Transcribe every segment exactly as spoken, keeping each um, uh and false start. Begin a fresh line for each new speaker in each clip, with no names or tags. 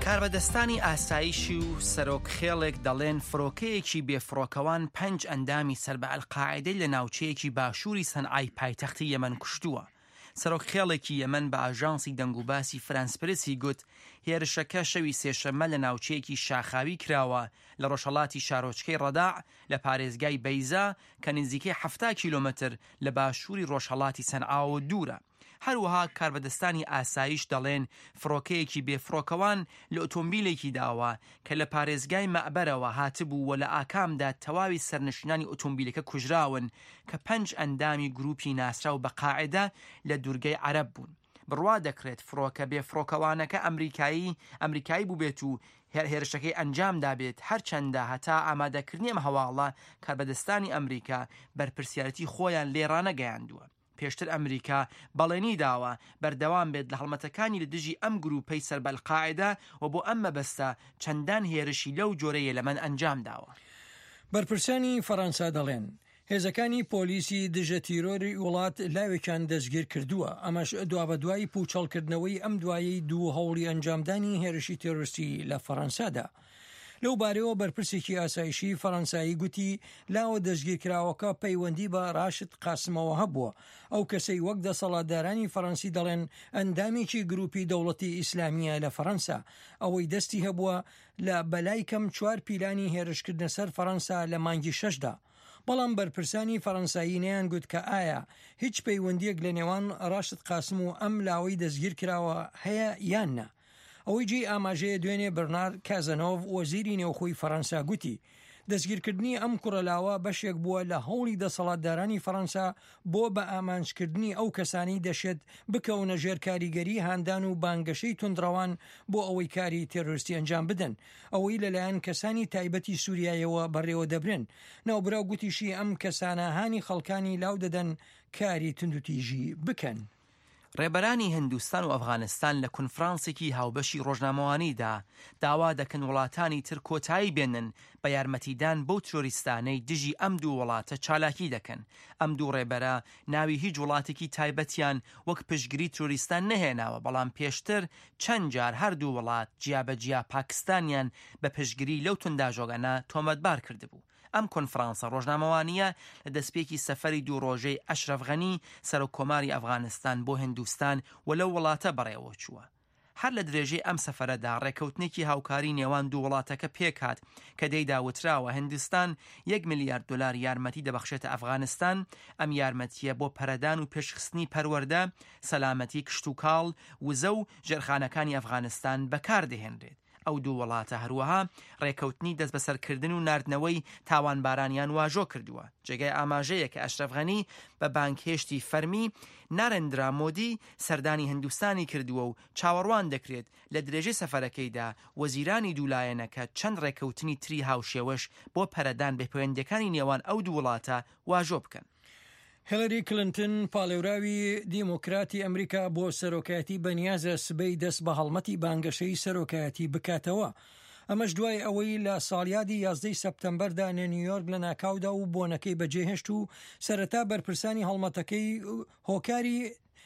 کاربەدەستانی ئاسایشی و سەرۆکخێڵێک دەڵێن فڕۆکەیەکی بێفڕۆکەوان پەنج ئەندامی سەر بە ئەلقاعیدەی لە ناوچەیەکی باشووری سەنعای پایتەختی یەمەن کوشتووە. سەرۆکخێڵێکی یەمەن بە ئاژانسی دەنگوباسی فرانسپرسی گوت هێرشەکە شەوی سێشەممە لە ناوچەیەکی شاخاوی کراوە لە ڕۆژهەڵاتی شارۆچکەی ڕەداع لە پارێزگای بەیزا کە نزیکەی حەفتا کیلۆمەتر لە باشووری ڕۆژهەڵاتی سەنعا و دوورە. هەروەها کاربەدەستانی ئاسایش دەڵێن فڕۆکەیەکی بێفڕۆکەوان لە ئۆتۆمبیلێکی داوە کە لە پارێزگای مەعبەرەوە هاتبوو و لە ئاکامدا تەواوی سەرنشینانی ئۆتۆمبیلەکە کوژراون کە پەنج ئەندامی گروپی ناسراو بە قاعدە لە دوورگەی عەرەب بوون. بڕوا دەکرێت فڕۆکە بێفڕۆکەوانەکە ئەمریکایی ئەمریکایی بوو بێت و هێرشەکەی ئەنجام دابێت، هەرچەندە هەتا ئامادەکردنی ئەم هەواڵە کاربەدەستانی ئەمریکا بەرپرسیارەتی خۆیان لێرانە گەیاندووە. پێشتر ئەمریکا بەڵێنی داوە بەردەوام بێت لە هەڵمەتەکانی لە دژی ئەم گروپەی سەر بە ئەلقاعیدە و بۆ ئەم مەبەستە چەندان هێرشی لەو جۆرەیە لە من ئەنجام داوە.
بەرپرسانی فەڕەنسا دەڵێن هێزەکانی پۆلیسی دژە تیرۆری وڵات لاوێکیان دەستگیر کردووە، ئەمەش دوابە دوای پوچەڵکردنەوەی ئەم دوایی دوو هەوڵی ئەنجامدانی هێرشی تێرۆریستی لە فەڕەنسادا. لەو بارەوە بەرپرسێکی ئاسایشی فەڕەنسایی گوتی لاوە دەستگیرکراوەکە پەیوەندی بە ڕاشد قاسمەوە هەبووە. ئەو کەسەی وەک دەسەڵاتدارانی فەڕەنسی دەڵێن ئەندامێکی گروپی دەوڵەتی ئیسلامیە لە فەڕەنسا ئەوەی دەستی هەبووە لە بەلای کەم چوار پیلانی هێرشکردنە سەر فەڕەنسا لە مانگی شەشدا. بەڵام بەرپرسانی فەڕەنسایی نەیان گوت کە ئایا هیچ پەیوەندیەک لە نێوان ڕاشد قاسم و ئەم لاوەی دەستگیر کراوە هەیە یان نە. ئەوەی جێ ئاماژەیە دوێنێ بەرنار کازەنۆڤ وەزیری نێوخۆی فەڕەنسا گوتی دەستگیرکردنی ئەم کوڕەلاوە بەشێک بووە لە هەوڵی دەسەڵاتدارانی فەڕەنسا بۆ بە ئامانجکردنی ئەو کەسانی دەشێت بکەونە ژێر کاریگەری هاندان و بانگەشەی تونندڕەوان بۆ ئەوەی کاری تێرۆریستی ئەنجام بدەن، ئەوەی لەلایەن کەسانی تایبەتی سووریایەوە بەڕێوە دەبرن. ناوبراو گوتیشی ئەم کەسانە هانی خەڵکانی لاو دەدەن کاری تونندوتیژی بکەن.
ڕێبەرانی هندوستان و ئەفغانستان لە کنفرانسێکی هاوبەشی ڕۆژنامەوانیدا داوا دەکەن وڵاتانی تر کۆتایی بێنن بە یارمەتیدان بەو ترۆریستانەی دژی ئەم دوو وڵاتە چالاکی دەکەن. ئەم دوو ڕێبەرە ناوی هیچ وڵاتێکی تایبەتیان وەک پشگیری ترۆریستان نەهێناوە، بەڵام پێشتر چەند جار هەردوو وڵات جیابەجیا پاکستانیان بە پشگیری لەو تونداژۆگانە تۆمەتبار کردبوو. ئەم کۆنفرانسە ڕۆژنامەوانیە لە دەستپێکی سەفەری دوو ڕۆژەی ئەشرەف غەنی سەرۆکۆماری ئەفغانستان بۆ هندوستان و لەو وڵاتە بەڕێوە چووە. هەر لە درێژەی ئەم سەفەرەدا ڕێکەوتنێکی هاوکاری نێوان دوو وڵاتەکە پێکات کە دەیدا وتراوە هندستان یەک میلیارد دلار یارمەتی دەبەخشێتە ئەفغانستان. ئەم یارمەتیە بۆ پەرەدان و پێشخستنی پەروەردە، سەلامەتی کشت و کاڵ، وزە و ژێرخانەکانی ئەفغانستان بەکاردەهێنرێت. ئەو دوو وڵاتە هەروەها ڕێکەوتنی دەست بەسەرکردن و ناردنەوەی تاوانبارانیان واژۆ کردووە. جێگای ئاماژەیە کە ئەشرەف غەنی بە بانکهێشتی فەرمی نارێندرا مۆدی سەردانی هندوستانی کردووە و چاوەڕوان دەکرێت لە درێژەی سەفەرەکەیدا وەزیرانی دوولایەنەکە چەند ڕێکەوتنی تری هاوشێوەش بۆ پەرەدان بەپەیوەندیەکانی نێوان ئەو دوو وڵاتە واژۆ بکەن.
هیلاری کلنتن پاڵێوراوی دیموکراتی ئەمریکا بۆ سەرۆکایەتی بەنیازە سبەی دەست بە هەڵمەتی بانگەشەی سەرۆکایەتی بکاتەوە. ئەمەش دوای ئەوەی لە ساڵیادی یازدەی سەپتەمبەردا لە نیویۆرک لە ناکاودا و بۆنەکەی بەجێهێشت و سەرەتا بەرپرسانی هەڵمەتەکەی هۆکاری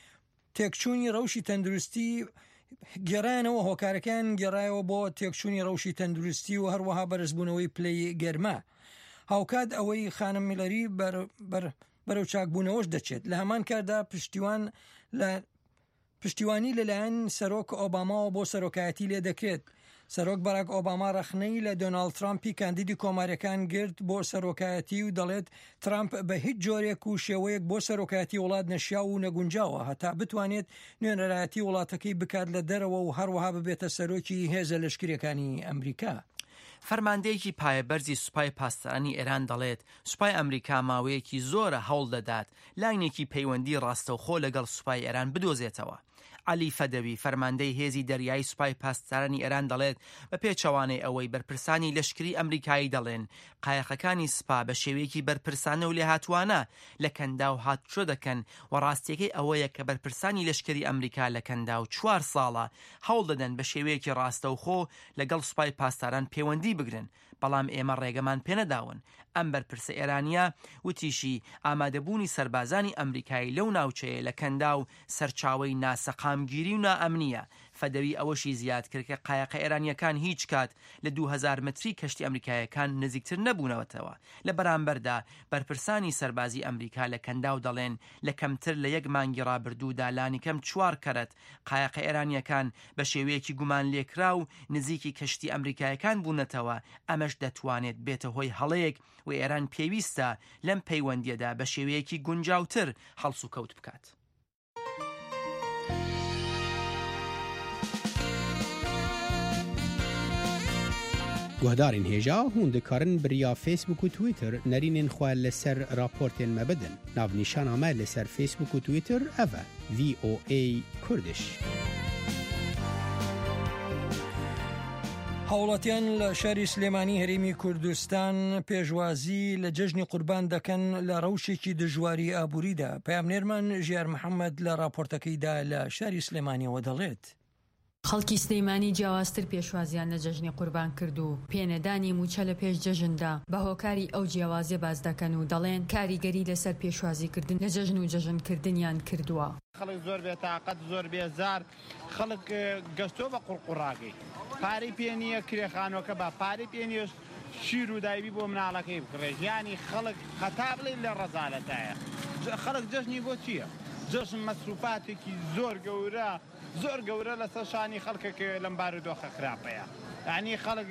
تێکچوونی ڕەوشی تەندروستی گێڕانەوە هۆکارەکان گێڕایەوە بۆ تێکچوونی ڕەوشی تەندروستی و هەروەها بەرزبوونەوەی پلەی گەرما. هاوکات ئەوەی خانم میلەری بەر بەرەو چاکبوونەوەش دەچێت. لە هەمان کاردا پشتیوان لە پشتیوانی لەلایەن سەرۆک ئۆباماوە بۆ سەرۆکایەتی لێ دەکرێت. سەرۆک بەراک ئۆباما ڕەخنەی لە دۆناڵد ترامپی کاندیدی کۆماریەکان گرت بۆ سەرۆکایەتی و دەڵێت ترامپ بە هیچ جۆرێک و شێوەیەک بۆ سەرۆکایەتی وڵات نەشیا و نەگونجاوە هەتا بتوانێت نوێنەرایەتی وڵاتەکەی بکات لە دەرەوە و هەروەها ببێتە سەرۆکی هێزە لەشکریەکانی ئەمریکا.
فەرماندەیەکی پایەبەرزی سوپای پاسدارانی ئێران دەڵێت سوپای ئەمریکا ماوەیەکی زۆرە هەوڵ دەدات لاینێکی پەیوەندی ڕاستەوخۆ لەگەڵ سوپای ئێران بدۆزێتەوە. علی فەدەوی فەرماندەی هێزی دەریایی سوپای پاسدارانی ئێران دەڵێت بە پێچەوانەی ئەوەی بەرپرسانی لەشکری ئەمریکایی دەڵێن قایەقەکانی سوپا بە شێوەیەکی بەرپرسانە و لێهاتوانە لە کەندا و هاتوچۆ دەکەن و ڕاستیەکەی ئەوەیە کە بەرپرسانی لەشکری ئەمریکا لە کەندا و چوار ساڵە هەوڵ دەدەن بە شێوەیەکی ڕاستەوخۆ لەگەڵ سوپای پاسداران پەیوەندی بگرن، بەڵام ئێمە ڕێگەمان پێنەداون. ئەم بەرپرسە ئێرانیا وتیشی ئامادەبوونی سەربازانی ئەمریکایی لەو ناوچەیە لە کەندا و سەرچاوەی ناسەقامگیری و نائەمنیە. ئافەدەوی ئەوەشی زیاد کرد کە قایەقە ئێرانیەکان هیچ کات لە دوو هەزار متری کەشتی ئەمریکایەکان نزیکتر نەبوونەوەتەوە. لە بەرامبەردا بەرپرسانی سەربازی ئەمریکا لە کەنداو دەڵێن لە کەمتر لە یەک مانگی ڕابردوودا لانیکەم چوار کەرەت قایەقە ئێرانیەکان بە شێوەیەکی گومان لێکرا و نزیکی کەشتی ئەمریکایەکان بوونەتەوە. ئەمەش دەتوانێت بێتە هۆی هەڵەیەک و ئێران پێویستە لەم پەیوەندیەدا بە شێوەیەکی گونجاوتر هەڵس و کەوت بکات.
گوهدارین هێژا هون دikarin biriya Facebook û Twitter nerînên xwe li ser raportên me bidin. Navnîşana me li ser Facebook û Twitter ev e V O A Kurdish.
هاوڵاتیان لە شاری سلێمانی هەرێمی کوردستان پێشوازی لە جەژنی قوربان دەکەن لە ڕەوشێکی دژواری ئابووریدا. پەیامنێرمان ژیار محەممەد لە راپۆرتەکەیدا لە شاری سلێمانیەوە دەڵێت.
خەڵکی سلەیمانی جیاوازتر پێشوازیان لە جەژنی قوربان کرد و پێنەدانی موچە لە پێش جەژندا بە هۆکاری ئەو جیاوازیە باز دەکەن و دەڵێن کاریگەری لەسەر پێشوازیکردن لە جەژن و جەژنکردنیان کردووە.
خەڵک زۆر بێتاقەت زۆر بێزار خەڵک گەستۆ بە قوڕقوڕاگەی پارەی پێ نییە کرێخانۆکە بە پارەی پێ نیە شیر و دایبی بۆ مناڵەکەی بکڕێ ژیانی خەڵک هەتا بڵێ لە ڕەزالەتایە. خەڵک جەژنی بۆ چییە؟ جەژن مەسروفاتێکی زۆر گەورە زۆر گەورە لەسەر شانی خەڵکێک لەم بارودۆخە خراپەیە. یعنی خەڵک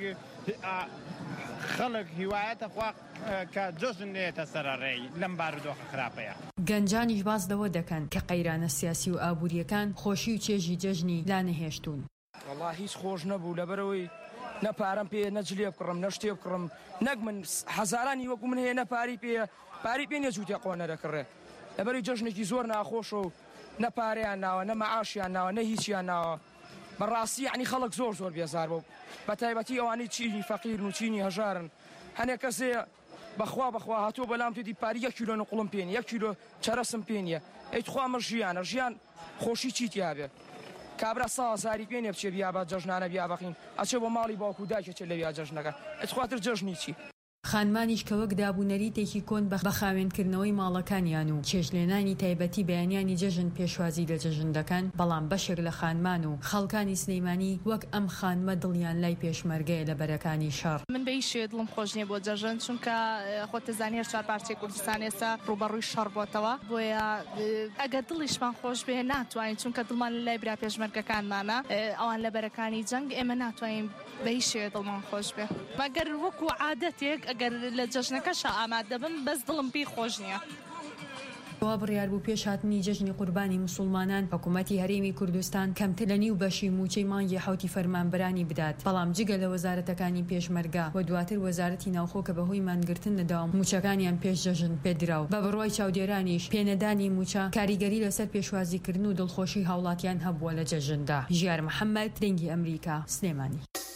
خەڵک هیوایەتە خوا کە جەژن نێتە سەرەڕێی لەم بارودۆخە خراپەیە.
گەنجانیش باز لەوە دەکەن کە قەیرانە سیاسی و ئابووریەکان خۆشی و چێژی جەژنی لا نەهێشتون.
وەڵا هیچ خۆش نەبوو لەبەرەوەی نەپارەم پێ نەجلێ بکڕم نەشتێ بکڕم نەک من حەزارانی وەکو من هەیە نەپاری پێ پاری پێ نێجووتێ قۆ نەدەکڕێ لەبەری جەژنێکی زۆر ناخۆش و نەپارەیان ناوە نە مەعاشیان ناوە نە هیچیان ناوە. بەڕاستی یعنی خەڵک زۆر زۆر بێزار بوو بە تایبەتی ئەوانەی چینی فەقیر و چینی هەژارن. هەنێک کەسێ بەخوا بەخوا هاتووە بەلام تێدی پاری یەک کیلۆ نقوڵم پێ نیە یەک کیلۆ چەرەسم پێ نیە. ئەی توخوا مە ژیانە ژیان خۆشی چیتیا بێ کابرا سازاری پێ نیە بچێ بیا بە جەژنانە بیا بەخین ئەچێ بۆ ماڵی باوکو دایکە چێ لە بیا جەژنەکە ئەتخواتر جەژنی چی.
خانمانیش کە وەک دابوونەریتێکی کۆن بە بەخاوێنکردنەوەی ماڵەکانیان و چێژلێنانی تایبەتی بەیانیانی جەژن پێشوازی لە جەژن دەکەن بەڵام بەشێک لە خانمان و خەڵکانی سلەیمانی وەک ئەم خانمە دڵیان لای پێشمەرگەیە لە بەرەکانی شەڕ.
من بەی شێ دڵم خۆش نییە بۆ جەژن چونکە خۆتەزانی هەر چوار پارچەی کوردستان ئێستا ڕوبەڕووی شەڕ بۆتەوە بۆیە ئەگەر دڵیشمان خۆش بێ ناتوانین چونکە دڵمان لای برا پێشمەرگەکانمانە ئەوان لە بەرەکانی جەنگ ئێمە ناتوانین بەی شێ دڵمان خۆش بێ مەگەر وەکو عادەتێک ئەگەر لە جەژنەکەشە ئامادە بم بەس دڵم پێی خۆش نییە.
وا بڕیار بوو پێش هاتنی جەژنی قوربانی موسڵمانان حکوومەتی هەرێمی کوردستان کەمتر لە نیو بەشی موچەی مانگی حوتی فەرمانبەرانی بدات بەڵام جگە لە وەزارەتەکانی پێشمەرگا و دواتر وەزارەتی ناوخۆ کە بەهۆی مانگرتن لەداوام موچەکانیان پێش جەژن پێدراو بە بڕوای چاودێرانیش پێنەدانی موچە کاریگەری لەسەر پێشوازیکردن و دڵخۆشی هاوڵاتیان هەبووە لە جەژندا. ژیار محەممەد دەنگی ئەمریکا سلێمانی.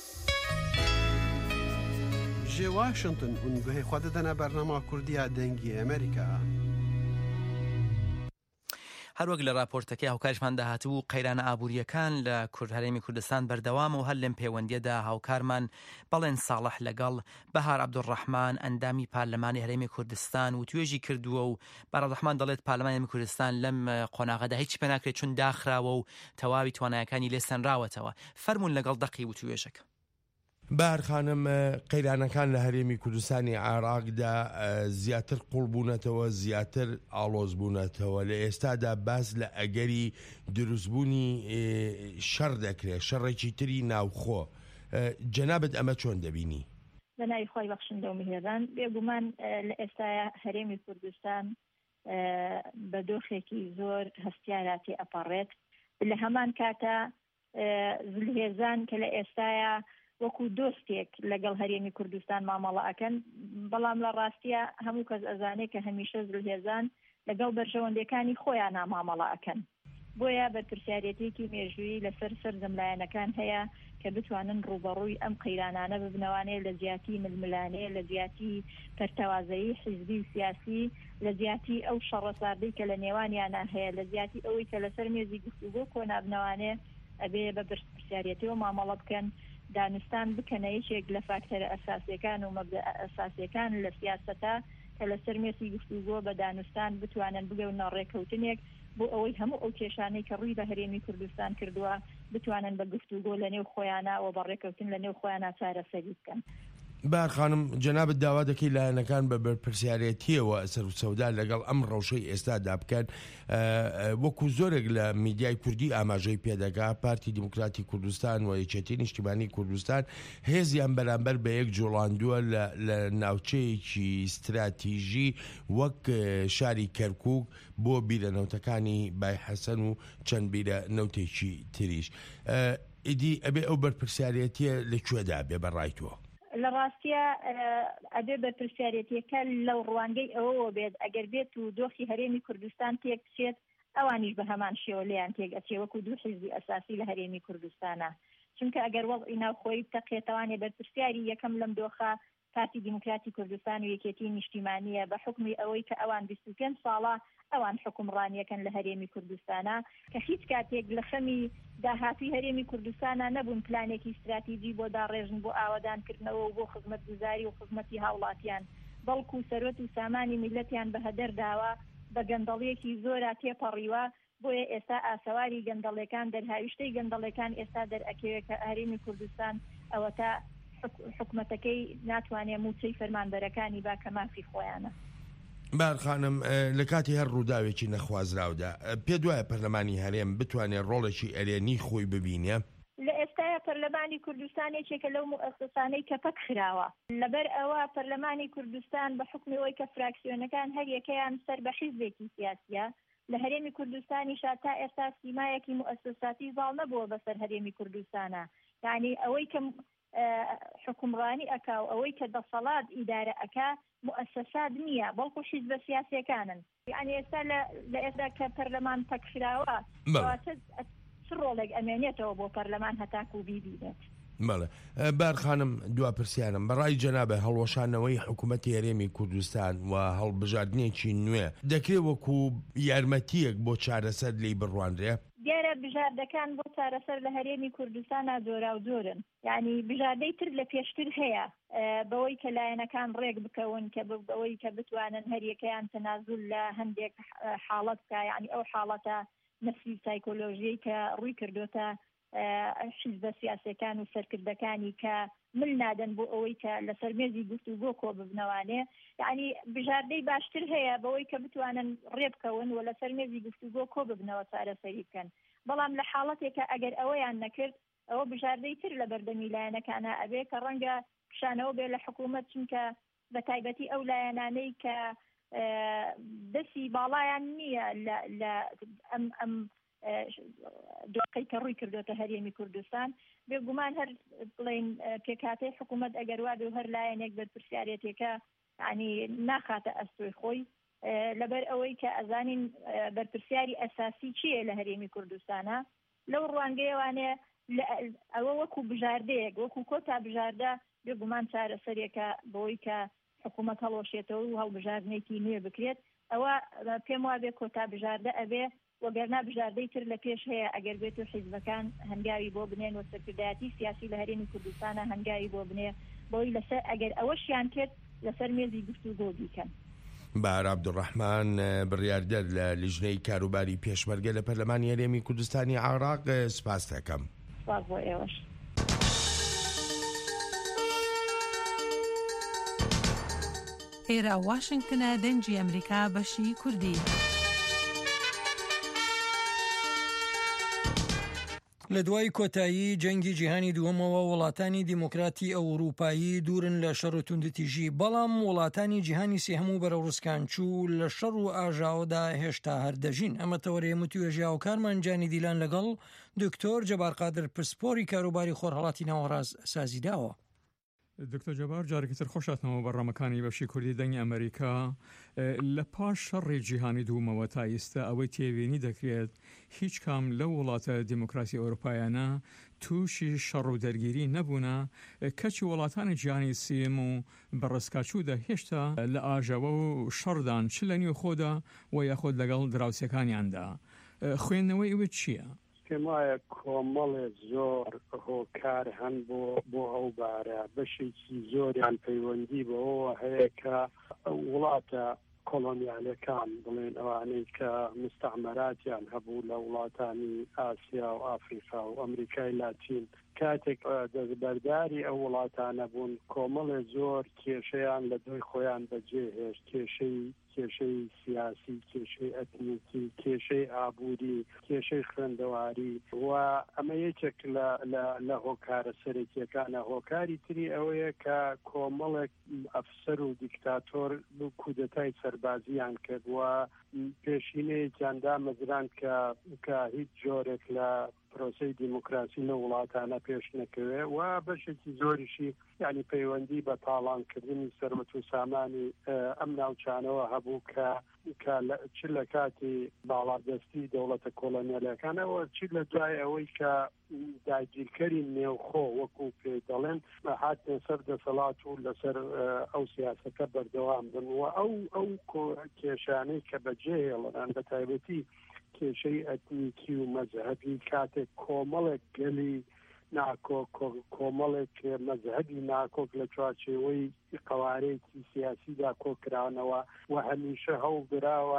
جێ واشنگتن هون گوهی خوا دەدەنە بەرنامە کوردیە دەنگی ئەمریکا.
هەروەک لە راپۆرتەکەی هاوکاریشمان داهاتوو قەیرانە ئابووریەکان لە کورد هەرێمی کوردستان بەردەوام و هەر لەم پەیوەندیەدا هاوکارمان بەڵێن ساڵح لەگەڵ بەهار عەبدوڕەحمان ئەندامی پارلەمانی هەرێمی کوردستان و توێژی کردووە و بەڕەحمان دەڵێت پارلەمانی هەرێمی کوردستان لەم قۆناغەدا هیچ پێ ناکرێت چون داخراوە و تەواوی توانایەکانی لێ سەنراوەتەوە. فەرمون لەگەڵ دەقی و توێژەکە.
بار خانم قەیرانەکان لە هەرێمی کوردستانی عێراقدا زیاتر قوڵ بوونەتەوە زیاتر ئاڵۆز بوونەتەوە لە ئێستادا باز لە ئەگەری دروستبوونی شەڕ دەکرێت شەڕێکی تری ناوخۆ. جەنابەت ئەمە چۆن دەبینی؟
بەناوی خۆی بەخشندە و میهێران بێگومان لە ئێستاە هەرێمی کوردستان بە دۆخێکی زۆر هەستیاراتی ئەپەڕێت لە هەمان کاتە زلهێزان کە لە ئێستاە وەکو دۆستێک لەگەڵ هەرێمی کوردستان مامەڵە ئەکەن بەڵام لە ڕاستیە هەموو کەس ئەزانێت کە هەمیشە زلهێزان لەگەڵ بەرژەوەندەکانی خۆیان نامامەڵە ئەکەن. بۆیە بەرپرسیارەتێکی مێژووی لەسەر سەرزەملایەنەکان هەیە کە بتوانن ڕوبەڕووی ئەم قەیرانانە ببنەوانێ لە زیاتی ململانێ لە زیاتی پەرتەوازایی حیزبی و سیاسی لە زیاتی ئەو شەڕەساردەی کە لە نێوانیانە هەیە لە زیاتی ئەوەی کە لەسەر مێزی گفتوگۆ کۆنابنەوانێ ئەبێ بە پرسیارەتەوە مامەڵە بکەن دانستان بکەنە یەکێک لە فاکتەرە ئەساسیەکان و مەبدە ئەساسیەکان لە سیاسەتە کە لەسەر مێسی گفتوگۆ بە دانستان بتوانن بگەونە ڕێکەوتنێک بۆ ئەوەی هەموو ئەو کێشانەی کە ڕووی بە هەرێمی کوردستان کردووە بتوانن بە گفتوگۆ لە نێو خۆیانە و بەڕێکەوتن لە نێو خۆیانە چارەسەری بکەن.
بار خانم جەنابەت داوا دەکەی لایەنەکان بە بەرپرسیارەتیەوە سەر و سەودا لەگەڵ ئەم ڕەوشەی ئێستادا بکەن وەکو زۆرێک لە میدیای کوردی ئاماژەی پێدەگا پارتی دیموکراتی کوردستان و یەکێتی نیشتیمانی کوردستان هێزیان بەرامبەر بە یەک جوڵاندووە لە ناوچەیەکی استراتیژی وەک شاری کەرکووک بۆ بیرەنەوتەکانی بای حەسەن و چەند بیرەنەوتێکی تریش. ئیدی ئەبێ ئەو بەرپرسیارەتیە لەکوێدا بێ بەڕای تۆ؟
لە ڕاستیە ئەبێ بە پرسیارەتیەکە لەو ڕوانگەی ئەوەوە بێت ئەگەر بێت و دۆخی هەرێمی کوردستان تێک بچێت ئەوانیش بە هەمان شێوە لێیان تێک ئەچێ وەکو دوو حیزبی ئەساسی لە هەرێمی کوردستانە، چونکە ئەگەر وەڵعی ناوخۆیی بتەقێتەوانێ بەرپرسیاری یەکەم لەم دۆخە پارتی دیموکراتی کوردستان و یەکێتی نیشتیمانیە بە حکمی ئەوەی کە ئەوان بیست و پێنج ساڵە ئەوان حکومڕانیەکەن لە هەرێمی کوردستانە کە هیچ کاتێک لە خەمی داهاتوی هەرێمی کوردستانە نەبوون پلانێکی استراتیژی بۆ داڕێژن بۆ ئاوادانکردنەوە و بۆ خزمەتگوزاری و خزمەتی هاوڵاتیان، بەڵکو سەرۆت و سامانی میلەتیان بە هەدەر داوە بە گەندەڵیەکی زۆرە تێپەڕیوە، بۆیە ئێستا ئاسەواری گەندەڵەکان دەرهاویشتەی گەندەڵەکان ئێستا دەرئەکەوێت کە هەرێمی کوردستان ئەوە تا حکومەتەکەی ناتوانێت موچەی فەرمانبەرەکانی با کە مافی خۆیانە.
بار خانم لە کاتی هەر ڕووداوێکی نەخوازراودا پێ دوایە پەرلەمانی هەرێم بتوانێت ڕۆڵێکی ئەرێنی خۆی ببینێ؟
لە ئێستاە پەرلەمانی کوردستانێکێکە لەو مؤسسانەی کە پەک خراوە، لەبەر ئەوە پەرلەمانی کوردستان بە حکمەوەی کە فراکسیۆنەکان هەر یەکەیان سەر بە حیزبێکی سیاسیە لە هەرێمی کوردستانی شا تا ئێستا سیمایەکی مؤسساتی زاڵ نەبووە بەسەر هەرێمی کوردستانە، یعنی ئەوەی کە حکومڕانی ئەکا و ئەوەی کە دەسەڵات ئیدارە ئەکا مؤسسات نییە بەڵکو حیزبە سیاسیەکانن، یعنی ئێستا لە ئێستا کە پەرلەمان پەکخراوە چ ڕۆڵێک ئەمێنێتەوە بۆ پەرلەمان هەتاکو بیبینێت.
بەڵێ بار خانم دوا پرسیارم بەڕای جەنابە هەڵوەشانەوەی حکوومەتی هەرێمی کوردستان و هەڵبژاردنێکی نوێ دەکرێت وەکو یارمەتیەک بۆ چارەسەر لی بڕوانرێ؟
دیارە بژاردەکان بۆ چارەسەر لە هەرێمی کوردستانە جۆرا و جۆرن، یعنی بژاردەی تر لە پێشتر هەیە بەوەی کە لایەنەکان ڕێک بکەون کە بەوەی کە بتوانن هەریەکەیان تەنازول لە هەندێک حاڵەت بکە، یعنی ئەو حاڵەتە نەفسی سایکۆلۆژیی کە ڕووی کردوتە حیزبە سیاسەکان و سەرکردەکانی کە مل نادەن بۆ ئەوەی کە لەسەر مێزی گفتوگۆ کۆ ببنەوانێ، یعنی بژاردەی باشتر هەیە بەوەی کە بتوانن ڕێبکەون و لەسەر مێزی گفتوگۆ کۆ ببنەوە چارەسەری بکەن، بەڵام لە حاڵەتێکە ئەگەر ئەوەیان نەکرد ئەوە بژاردەی تر لە بەردەمی لایەنەکانە ئەبێ کە ڕەنگە پیشانەوە بێ لە حکوومەت، چونکە بە تایبەتی ئەو لایەنانەی کە دەستی باڵایان نییە لە ئەم ئەم دۆقەی کە ڕووی کردوتە هەرێمی کوردستان، بێگومان هەر بڵین پێکاتەی حکوومەت ئەگەر وا بێ هەر لایەنێک بەرپرسیارەتێکە ینی ناخاتە ئەستۆی خۆی، لەبەر ئەوەی کە ئەزانین بەرپرسیاری ئەساسی چییە لە هەرێمی کوردستانە لەو ڕوانگەیەوانێ ئەوە وەکو بژاردەیەک وەکو کۆتا بژاردە بێگومان چارەسەرێکە بەوەی کە حکوومەت هەڵۆشێتەوە و هەڵبژاردنێکی نوێ بکرێت، ئەوە پێم وابێ کۆتا بژاردە ئەبێ وەگەرنا بژاردەی تر لە پێش هەیە ئەگەر بێت و حیزبەکان هەنگاوی بۆ بنێن و سەرکردایەتی سیاسی لە هەرێمی کوردستانە هەنگاوی بۆ بنێ بۆی لەسەر ئەگەر ئەوەشیان کرد لەسەر مێزی گفتوگۆ بیکەن.
بار عەبدوڕەحمان بڕیاردەر لە لیژنەی کاروباری پێشمەرگە لە پەرلەمانی هەرێمی کوردستانی عێراق سپاس دەکەم.
سپاس بۆ ئێوەش.
ئێرە واشنگتنە دەنگی ئەمریکا بەشی کوردی.
لە دوای کۆتایی جەنگی جیهانی دووەمەوە وڵاتانی دیموکراتی ئەوروپایی دوورن لە شەڕ و توندەتیژی، بەڵام وڵاتانی جیهانی سێهەم و بەرە ڕووسکانچوو لە شەڕ و ئاژاوەدا هێشتا هەردەژین. ئەمە تەوەریە توێژیا و کارمانجانی دیلان لەگەڵ دکتۆر جەبارقادر پرسپۆری کاروباری خۆرهەڵاتی ناوەڕاست سازی داوە.
دکتۆر جەبار جارێکی تر خۆشاتنەوە بەڕامەکانی بەشی کوردی دەنگی ئەمریکا لە پاش شەڕی جیهانی دوومەوە تا ئێستا ئەوەی تێوێنی دەکرێت هیچ کام لە وڵاتە دیموکراسی ئەوروپایانە تووشی شەڕ و دەرگیری نەبوونە، کەچی وڵاتانی جیهانی سێم و بەڕێزکاچوودا هێشتا لە ئاژەوە و شەڕدان چ لە نیو خۆدا و یاخۆت لەگەڵ دراوسەکانیاندا. خوێندنەوەی ئەوە چییە؟
پێم وایە کۆمەڵێ زۆر هۆکار هەن بۆ بۆ ئەوبارە بەشێکی زۆریان پەیوەندی بەوە هەیە کە وڵاتە کۆلۆنیالەکان بڵێن ئەوانەی کە مستعمراتیان هەبوو لە وڵاتانی ئاسیا و ئافریقا و ئەمریکای لاتین کاتێک دەستبەرداری ئەو وڵاتانە بوون کۆمەڵێ زۆر کێشەیان لە دوای خۆیان بەجێهێشت کێشەی کێشەی سیاسی کێشەی ئەتنیکی کێشەی ئابووری کێشەی خوێندەواری و ئەمە یەکێک لە هۆکارە سەرەکیەکانە هۆکاری تری ئەوەیە کە کۆمەڵێک ئەفسەر و دیکتاتۆر کودەتای سەربازیان کردووە پێشینەیەکیان دامەزران کە کە هیچ جۆرێک لە پرۆسەی دیموکراسی لە وڵاتانە پێش نەکەوێ و بەشێکی زۆریشی یعنی پەیوەندی بە تاڵانکردنی سەرمەت و سامانی ئەم ناوچانەوە هەبوو کە چ لە کاتی باڵادەستی دەوڵەتە کۆلۆنیالەکانەوە چ لە دوای ئەوەی کە داگیرکەری نێوخۆ وەکو پێ دەڵێن هاتنە سەر دەسەڵات و لەسەر ئەو سیاسەتە بەردەوام بن و ئەو ئەو کێشانەی کە بەجێهێڵەن بە تایبەتی کێشەی ئەتنیکی و مەذهبی کاتێک کۆمەڵێک گەلی ناکۆک کۆمەڵێک مەذهبی ناکۆک لە چوارچێوەی قوارەیەکی سیاسیدا کۆکرانەوە و هەمیشە هەوڵدراوە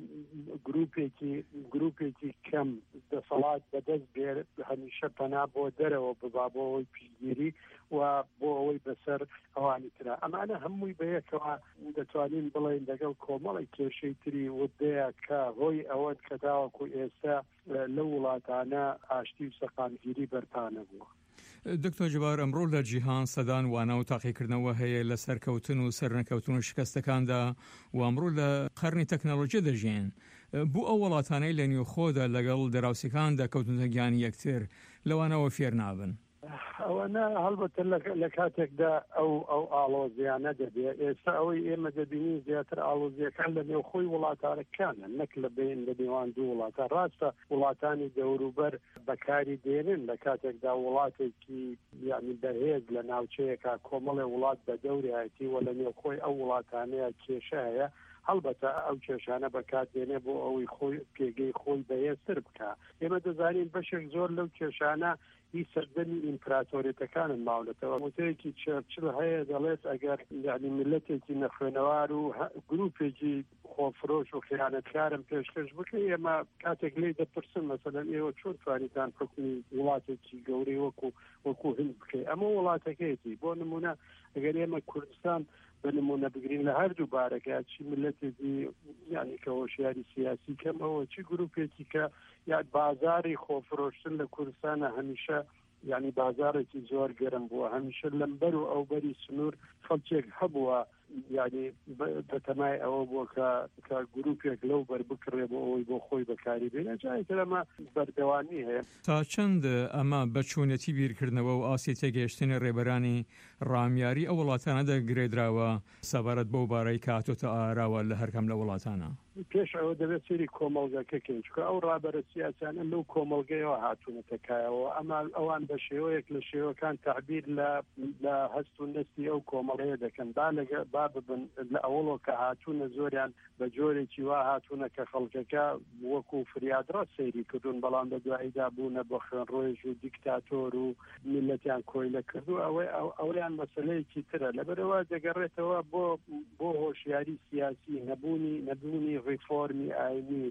گروپێکی گروپێکی کەم دەسەڵات بەدەست بێر هەمیشە پەنا بۆ دەرەوە ببا بۆ ئەوەی پیشگیری و بۆ ئەوەی بەسەر ئەوانی ترا ئەمانە هەمووی بەیەکەوە دەتوانین بڵێن لەگەڵ کۆمەڵی کێشەی تری ودەیە کە هۆی ئەوەت کە داوەکو ئێستا لە وڵاتانە ئاشتی و سەقامگیری بەرپانە بووە.
دکتۆر جبار ئەمڕۆ لە جیهان سەدان وانە و تاقیکردنەوە هەیە لە سەرکەوتن و سەرنەکەوتن و شکستەکاندا و ئەمڕۆ لە قەرنی تەکنۆلۆژی دەژین بوو ئەو وڵاتانەی لە نیوخۆدا لەگەڵ دەراوسەکاندا کەوتنە گیانی یەکتر لەوانەوە فێر نابن.
ئەوەنە هەڵبەتە لە کاتێکدا ئەو ئەو ئاڵۆزیانە دەبێت ئێستا ئەوەی ئێمە دەبینی زیاتر ئاڵۆزیەکان لە نێوخۆی وڵاتانەکانە نەک لە بین لە نێوان دوو وڵاتە ڕاستە وڵاتانی دەوروبەر بەکاری دێنن لە کاتێکدا وڵاتێکی یعنی بەهێز لە ناوچەیەکە کۆمەڵێ وڵات بە دەوریایەتی و لە نێوخۆی ئەو وڵاتانەیە کێشە هەیە هەڵبەتە ئەو کێشانە بەکاردێنێ بۆ ئەوەی خۆی پێگەی خۆی بەهێزتر بکە ئێمە دەزانین بەشێک زۆر لەو کێشانە هی سەردەمی ئیمپراتۆریەتەکانن ماوڵێتەوە وتەیەکی چرچل هەیە دەڵێت ئەگەر یعنی ملەتێکی نەخوێنەوار و گروپێکی خۆفرۆش و خیانەتکارم پێشکەش بکە ئێمە کاتێک لێ دەپرسن مەسەلەن ئێوە چۆن توانیتان حکمی وڵاتێکی گەورەی وەکو وەکو هند بکەی ئەمە وڵاتەکەیەتی بۆ نمونە ئەگەر ئێمە کوردستان بنمونە بگرین لە هەردوو بارەکە چی ملەتێکی یعنی کە هۆشیاری سیاسی کەمەوە چی گروپێکی کە یا بازاری خۆفرۆشتن لە کوردستانە هەمیشە یعنی بازارێکی زۆر گەرم بووە هەمیشە لەمبەر و ئەو بەری سنوور خەڵکێک هەبووە یعنی بەتەمای ئەوە بووە کە گروپێک لەو بەر بکڕێ بۆ ئەوەی بۆ خۆی بەکاری بێنە جایتر ئەمە بەردەوانی هەیە.
تا چەند ئەمە بەچوونەتی بیرکردنەوە و ئاسی تێگەیشتنی ڕێبەرانی ڕامیاری ئەو وڵاتانە دەگرێدراوە سەبارەت بەو بارەی کاتۆتە ئاراوە لە هەرکەم لە وڵاتانە
پێش ئەوە دەبێت سری کۆمەڵگەکەکەین چکە ئەو ڕابەرە سیاسانە لەو کۆمەڵگەیەوە هاتوونەتەکایەوە ئەمە ئەوان بە شێوەیەک لە شێوەکان تعبیر لە هەست و نستی ئەو کۆمەڵەیە دەکەن با لەگە با ببن لە ئەوڵۆ کە هاتوونە زۆریان بە جۆرێکی وا هاتوونە کە خەڵکەکە وەکو فریادڕات سەیری کردوون بەڵام بە دواییدا بوونە بە خوێنڕۆژ و دیکتاتۆر و میلەتیان کۆی لە کردو ئەوەی ئەویان مەسلەیەکی ترە لەبەرەوە دەگەڕێتەوە بۆ بۆ هۆشیاری سیاسی نەبوونی نەبوونی ڕیفۆرمی ئاینی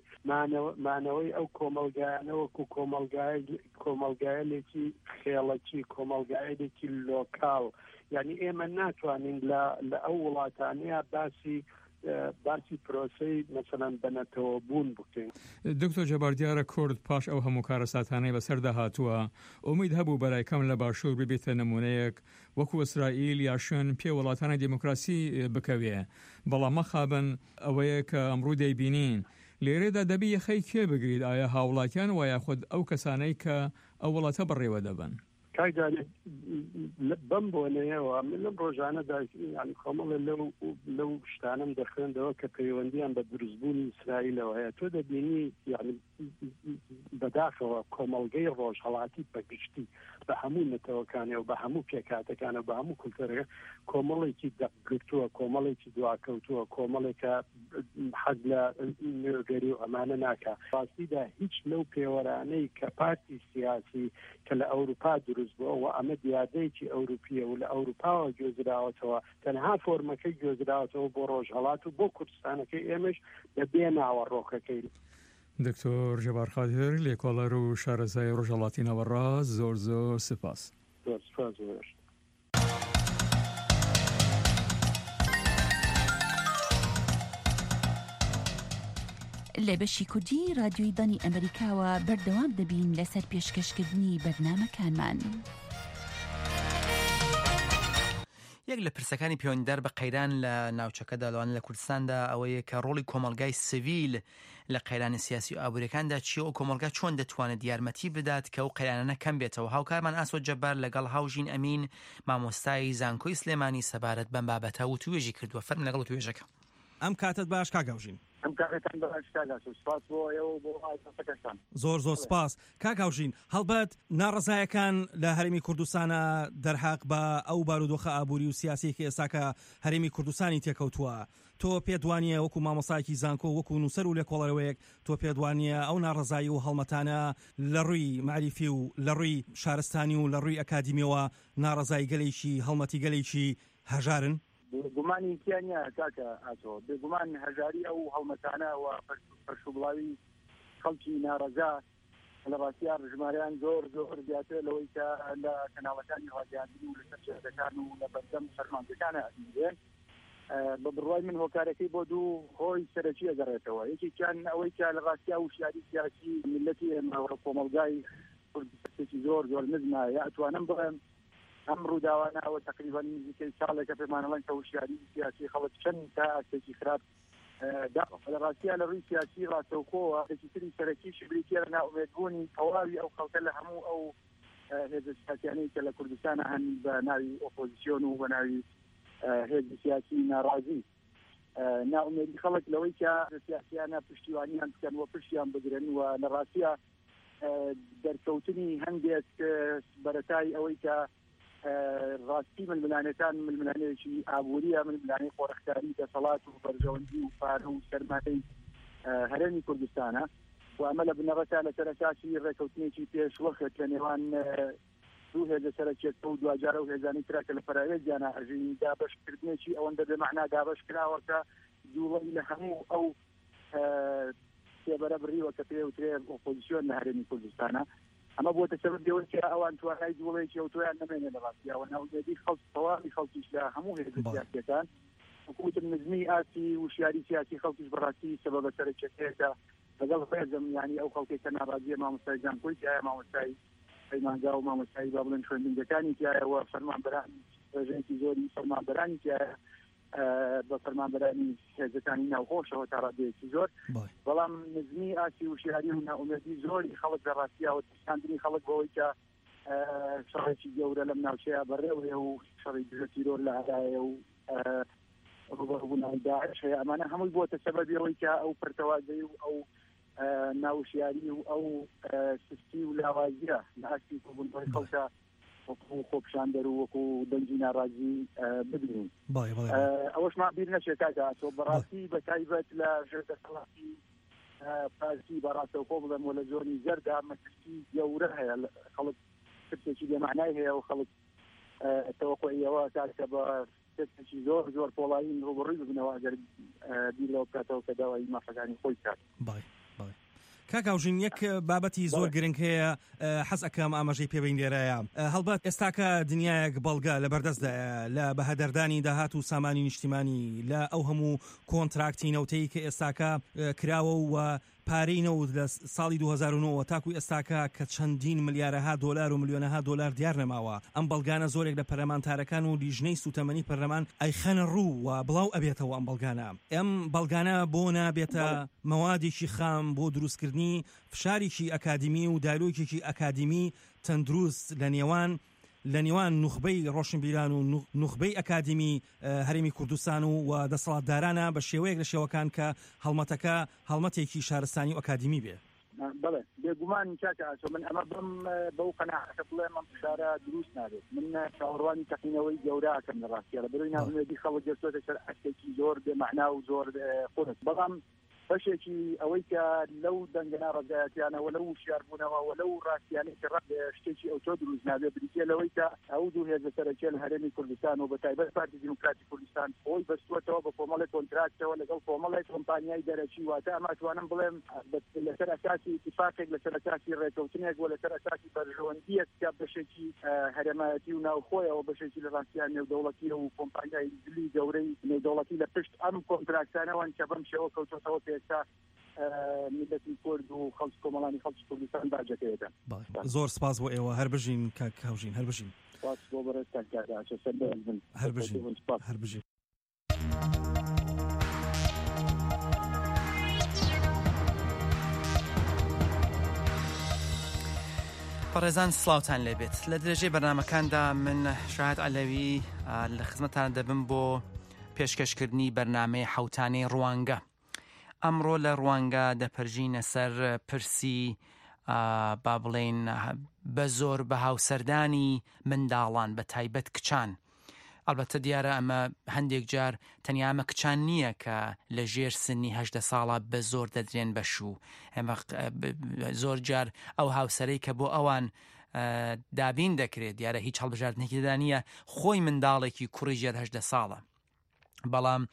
مانەوەی ئەو کۆمەلگایانەوەکو کۆمەلگایەکی خێڵەکی کۆمەلگایەکی لۆکاڵ یعنی ئێمە ناتوانین لە ئەو وڵاتانەیە باسی باسی پرۆسەی مەسەلەن بەنەتەوە بوون بکەین.
دکتۆر جەبار دیارە کورد پاش ئەو هەموو کارە ساتانەی بەسەردا هاتووە ئومید هەبوو بەلای کەم لە باشوور ببێتە نمونەیەک وەکو ئیسرائیل یا شوێن پێ وڵاتانە دیموکراسی بکەوێ بەڵام مەخابن ئەوەیە کە ئەمڕوو دەیبینین لێرەدا دەبی یەخەی کێ بگریت ئایا هاوڵاتیان وایە خود ئەو کەسانەی کە ئەو وڵاتە بڕێوە دەبن.
کاگدانی بەم بۆنەیەوە من لەم ڕۆژانەدا ینی کۆمەڵە لەو لەو شتانم دەخوێندەوە کە پەیوەندیان بە دروستبوونی ئیسرائیلەوە هەیە تۆ دەبینی یعنی بەداخەوە کۆمەڵگەی ڕۆژهەڵاتی بەگشتی بە هەموو نەتەوەکانی و بە هەموو پێکاتەکان و بە هەموو کولتەرەکە کۆمەڵێکی دەگرتووە کۆمەڵێکی دواکەوتووە کۆمەڵێکە حەز لە نوێگەری و ئەمانە ناکە ڕاستیدا هیچ لەو پێوەرانەی کە پارتی سیاسی کە لە ئەوروپا دروست دروست بووە و ئەمە دیادەیەکی ئەوروپیە و لە ئەوروپاوە گوێزراوەتەوە تەنها فۆرمەکەی گوێزراوەتەوە بۆ ڕۆژهەڵات و بۆ کوردستانەکەی ئێمەش لە بێ ناوەڕۆکەکەی.
دکتۆر جەبار خادر لێکۆڵەر و شارەزای ڕۆژهەڵاتی ناوەڕاست زۆر زۆر سپاس.
زۆر سپاس زۆر.
لە بەشی کوردی رادیۆی دانی ئەمریکاوە بەردەوام دەبین لەسەر پێشکەشکردنی بەرنامەکانمان.
یەک لە پرسەکانی پەیوەندیدار بە قەیران لە ناوچەکەدا لەوانە لە کوردستاندا ئەوەیە کە ڕۆڵی کۆمەلگای سڤیل لە قەیرانی سیاسی و ئابوووریەکاندا چیە و کۆمەلگا چۆن دەتوانێت یارمەتی بدات کە ئەو قەیرانانە کەم بێتەوە. هاوکارمان ئاسۆ جەبار لەگەڵ هاوژین ئەمین مامۆستای زانکۆی سلێمانی سەبارەت بەم بابەتە و توێژی کردووە. فەرم لەگەڵ توێژەکە.
ئەم کاتت باش کاگاوژین.
ئەم کاتتان باش کاگاوژین. سپاس بۆ ئێوە بۆ ئاڵۆزەکەتان.
زۆر زۆر سپاس. کاگاوژین هەڵبەت ناڕەزایەکان لە هەرێمی کوردستانە دەرحاق بە ئەو بارودۆخە ئابووری و سیاسیەکی ئێستاکە هەرێمی کوردستانی تێکەوتووە. تۆ پێدوانیە وەکو مامۆستایەکی زانکۆ وەکو نووسەر و لێکۆڵەرەوەیەک تۆ پێدوانیە ئەو ناڕەزایی و هەڵمەتانە لە ڕووی معریفی و لە ڕووی شارستانی و لە ڕووی ئەکادیمیەوە ناڕەزایی گەلێکی هەڵمەتی گەلێکی هەژارن؟
بێگومانی تیانە کاکە ئاسۆ بێگومان هەژاری ئەو هەڵمەتانە و پەرشوبڵاوی خەڵکی ناڕەزا لە ڕاستیان ژمارەیان زۆر زۆر زیاتر لەوەی کە لە کەناڵەکانی ڕادیۆیی و لەسەر شێعرەکان و لە بەردەم فەرمانگەکانە ئەدێن. بە بڕوای من هۆکارەکەی بۆ دوو هۆی سەرەکی ئەگەڕێتەوە. یەکێکیان ئەوەی کە لە ڕاستیا وشیاری سیاسی میلەتی ئێمە کۆمەلگای کوردستانی زۆر زۆر نزمە یا ئەتوانم بڵێم ئەم ڕووداوانەوە تقریبا نزیکەی ساڵێکە پێمانەڵێن کە وشیاری سیاسی خەڵک چەند تا ئاستێکی خراپ لە ڕاستیا لە ڕووی سیاسی ڕاستەوخۆوە ێکی سەرەکیشی بریتە لە ناومێدبوونی تەواوی ئەو خەڵکە لە هەموو ئەو هێزە سیاسیانەی کە لە کوردستانە هەن بە ناوی ئۆپۆزیسیۆن و بە ناوی هێزی سیاسی ناڕازی ناومێدی خەڵک لەوەی کە سیاسیانە پشتیوانیان بکەن و پشتیان بگرن و لە ڕاستیە دەرکەوتنی هەندێک بەرەتای ئەوەی کە ڕاستی ململانەکان ململانەیەکی ئابووریە ململانەی خۆرەختاری دەسەڵات و بەرژەوەندی و پارە و سەرمایەی هەرێمی کوردستانە و ئەمە لە بنەڕەتە لە سەرەتاسی ڕێکەوتنێکی پێشوەخت لە نێوان دوو هێزە سەرەکیەکە و دوجارە و هێزانی ترا کە لە پەراوێزیانە ئەژین دابەشکردنێکی ئەوەندە بێمەعنا دابەش کراوەکە دووڵی لە هەموو ئەو سێبەرە بڕیوە کە پێوترێ ئۆپۆزیسیۆن لە هەرێمی کوردستانە. ئەمە بۆتە سەبەب دەوەی کە ئەوان توانای دووڵێکی ئەوتۆیان نەمێنێ لە ڕاستیەوە ناومێدی خەڵک تەواوی خەڵکیش لە هەموو هێزە سیاسیەکان حکومەتم نزمی ئاسی وشیاری سیاسی خەڵکیش بەڕاستی سەبەبە سەرەکیەکەیەکە لەگەڵ ڕێزم یعنی ئەو خەڵکێک کە ناڕازیە مامۆستای زانکۆی تایە مامۆستای پەیمانگا و مامۆستایی با بڵێن خوێندنگەکانی تایەوە فەرمانبەرانی ڕێژەیەکی زۆری فەرمانبەرانی تایە بە فەرمانبەرانی هێزەکانی ناوخۆشەوە تا ڕادەیەکی زۆر بەڵام نزمی ئاسی وشیاری و ناومێدی زۆری خەڵک لە ڕاستیەوە تشکاندنی خەڵک بەوەی کە شەڕێکی گەورە لەم ناوچەیە بەڕێوەیە و شەڕی دژە تیرۆر لە عەدایە و ڕوبەڕووبوونەوەی داعش هەیە ئەمانە هەمووی بۆتە سەبەبی ئەوەی کە ئەو پەرتەوازەی و ئەو ناوشیاری و ئەو سستی و لاوازیە لە ئاستی کۆبوونەوەی خەڵکە وەکو خۆپشاندەر و وەکو دەنگی ناڕازی ببینین. ئەوەشمان بیر نەچێت کاکە تۆ بەڕاستی بە تایبەت لە ژێردەسەڵاتی پارتی بەڕاستەوخۆ بڵێم و لە زۆنی زەردا مەترسی گەورە هەیە خەڵک ترسێکی بێمەعنای هەیە و خەڵک تەوەقعیەوە کاکە بە ترسێکی زۆر زۆر پۆڵایی ڕوبڕووی ببنەوە ئەگەر بیر لەوە بکاتەوە کە داوای مافەکانی خۆی کات.
کاکاوژین یەک بابەتی زۆر گرنگ هەیە حەز ئەکەم ئاماژەی پێبین لێرەیە هەڵبەت ئێستاکە دنیایەک بەڵگە لە بەردەستدایە لە بەهەدەردانی داهات و سامانی نیشتیمانی لە ئەو هەموو کۆنتراکتی نەوتەیە کە ئێستاکە کراوە و پارەی نەوت لە ساڵی دوو هەزار و نۆ تاکو ئێستاکە کە چەندین ملیارەها دۆلار و ملیۆنەها دۆلار دیار نەماوە ئەم بەڵگانە زۆرێک لە پەرلەمانتارەکان و لیژنەی سوتەمەنی پەرلەمان ئەیخەنە ڕوو و بڵاو ئەبێتەوە ئەم بەڵگانە ئەم بەڵگانە بۆ نابێتە مەوادێکی خام بۆ دروستکردنی فشارێکی ئەکادیمی و دالۆکێکی ئەکادیمی تەندروست لە نێوان لە نێوان نوخبەی ڕۆشنبیران و نوخبەی ئەکادیمی هەرێمی کوردستان و دەسەڵاتدارانە بە شێوەیەک لە شێوەکان کە هەڵمەتەکە هەڵمەتێکی شارستانی و ئەکادیمی بێ.
بەڵێ بێگومان کاکە ئاسۆ من ئەمە بم بەو قەناعەتە بڵێم ئەم فشارە دروست نابێت من چاوەڕوانی تەقینەوەی گەورە ئەکەم لە ڕاستیە لە بەروی ناومێدی خەڵک دەچێتە سەر ئەشتێکی زۆر بێمەعنا و زۆر قورس بەڵام بەشێکی ئەوەی کە لەو دەنگنا ڕزایەتیانەوە لەو شیاربوونەوە و لەو ڕاستیانەی کە ڕەت شتێکی ئەو تۆ دروست نابێ بریتە لەوەی کە ئەو دوو هێزە سەرەکیە لە هەرێمی کوردستان و بە تایبەت پارتی دیموکراتی کوردستان خۆی بەستووەتەوە بە کۆمەڵی کۆنتراکتەوە لەگەڵ کۆمەڵی کۆمپانیای دەرەکی واتە ئەمە توانم بڵێم لەسەر ئەساسی اتفاقێک لەسەر ئەساسی ڕێکەوتنێک و لەسەر ئەساسی بەرژەوەندیەک کە بەشێکی هەرێمایەتی و ناوخۆیەوە بەشێکی لە ڕاستیان نێودەوڵەتی و کۆمپانیای دلی گەورەی نێودەوڵەتی لە پشت ئەم کۆنتراکتانەوەن کە بەم شێوە کەوتۆتەوە پێستا میلەتی کورد و خەڵکی کۆمەڵانی خەڵکی کوردستان باجەکەیەدا.
زۆر سپاس بۆ ئێوە هەر بژین کاک هاوژین هەر بژین
سپاس بۆ بەڕێستان کاکە سەر بن
هەر بژین هەر بژین.
پەڕێزان سڵاوتان لێبێت. لە درێژەی بەرنامەکاندا من شاهد عەلەوی لە خزمەتان دەبم بۆ پێشکەشکردنی بەرنامەی حەوتانەی ڕوانگە. ئەمڕۆ لە ڕوانگە دەپەرژینە سەر پرسی با بڵێن بە زۆر بە هاوسەردانی منداڵان بە تایبەت کچان. ئەلبەتە دیارە ئەمە هەندێک جار تەنیا ئەمە کچان نییە کە لە ژێر سنی هەژدە ساڵە بە زۆر دەدرێن بەشوو. ئەمە زۆر جار ئەو هاوسەرەی کە بۆ ئەوان دابین دەکرێت دیارە هیچ هەڵبژاردنێکی دانیە خۆی منداڵێکی کوڕی ژێر هەژدە ساڵە، بەڵام